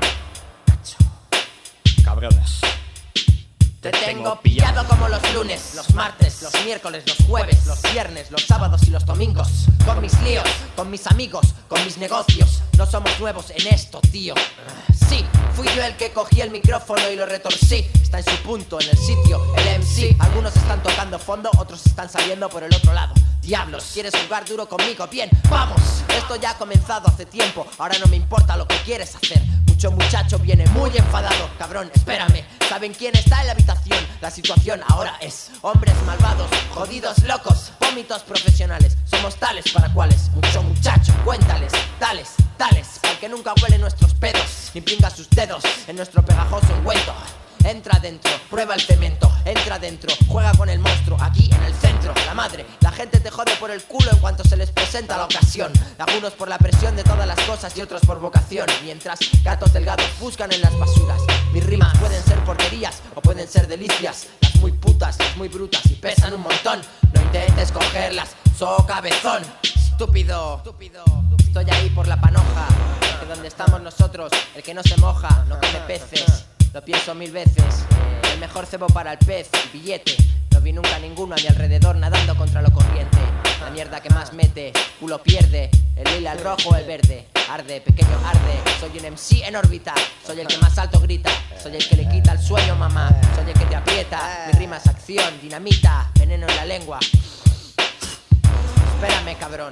cabrones. Te tengo pillado como los lunes, los martes, los miércoles, los jueves, los viernes, los sábados y los domingos. Con mis líos, con mis amigos, con mis negocios. No somos nuevos en esto, tío. Sí, fui yo el que cogí el micrófono y lo retorcí. Está en su punto, en el sitio, el MC. Algunos están tocando fondo, otros están saliendo por el otro lado. Diablos, ¿quieres jugar duro conmigo? Bien, ¡vamos! Esto ya ha comenzado hace tiempo, ahora no me importa lo que quieres hacer. Mucho muchacho viene muy enfadado. Cabrón, espérame, ¿saben quién está en la habitación? La situación ahora es hombres malvados, jodidos, locos, vómitos profesionales. Somos tales para cuales. Mucho muchacho, cuéntales, tales, al que nunca huele nuestros pedos, ni pinga sus dedos en nuestro pegajoso ungüento. Entra dentro, prueba el cemento, entra dentro, juega con el monstruo, aquí en el centro. La madre, la gente te jode por el culo en cuanto se les presenta la ocasión. Algunos por la presión de todas las cosas y otros por vocación. Mientras gatos delgados buscan en las basuras. Mis rimas pueden ser porquerías o pueden ser delicias. Las muy putas, las muy brutas y pesan un montón. No intentes cogerlas, so cabezón. Estúpido, estoy ahí por la panoja. Que donde estamos nosotros, el que no se moja no come peces. Lo pienso 1000 veces. El mejor cebo para el pez, el billete. No vi nunca ninguno a mi alrededor nadando contra lo corriente. La mierda que más mete, culo pierde. El lila, el rojo, el verde. Arde, pequeño arde. Soy un MC en órbita. Soy el que más alto grita. Soy el que le quita el sueño, mamá. Soy el que te aprieta. Mi rima es acción, dinamita, veneno en la lengua. Espérame, cabrón.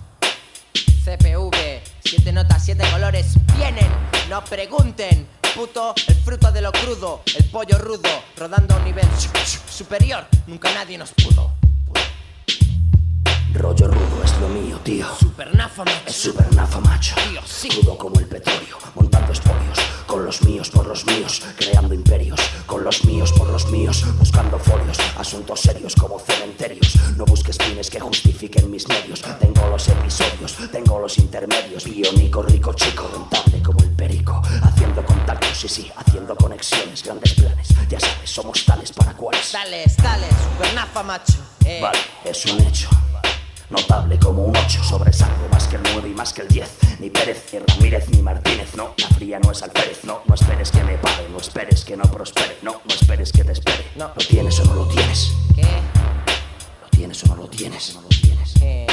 CPV, 7 notas, 7 colores. Vienen, no pregunten. Puto, el fruto de lo crudo. El pollo rudo, rodando a un nivel superior. Nunca nadie nos pudo. Rollo rudo es lo mío, tío. Supernafa, macho. Es supernafa, macho. Tío, sí. Crudo como el petróleo, montando espolios. Con los míos por los míos, creando imperios. Con los míos por los míos, buscando folios. Asuntos serios como cementerios. No busques fines que justifiquen mis medios. Tengo los episodios, tengo los intermedios. Biónico, rico, chico, rentable como el perico. Haciendo contactos, sí, haciendo conexiones. Grandes planes, ya sabes, somos tales para cuales. Tales, supernafa, macho. Vale, es un hecho. Notable como un 8, sobresalgo más que el 9 y más que el 10. Ni Pérez, ni Ramírez, ni Martínez. No, la fría no es alférez. No, no esperes que me pague, no esperes que no prospere. No, no esperes que te espere. No, ¿lo tienes o no lo tienes? ¿Qué? ¿Lo tienes o no lo tienes? ¿Qué?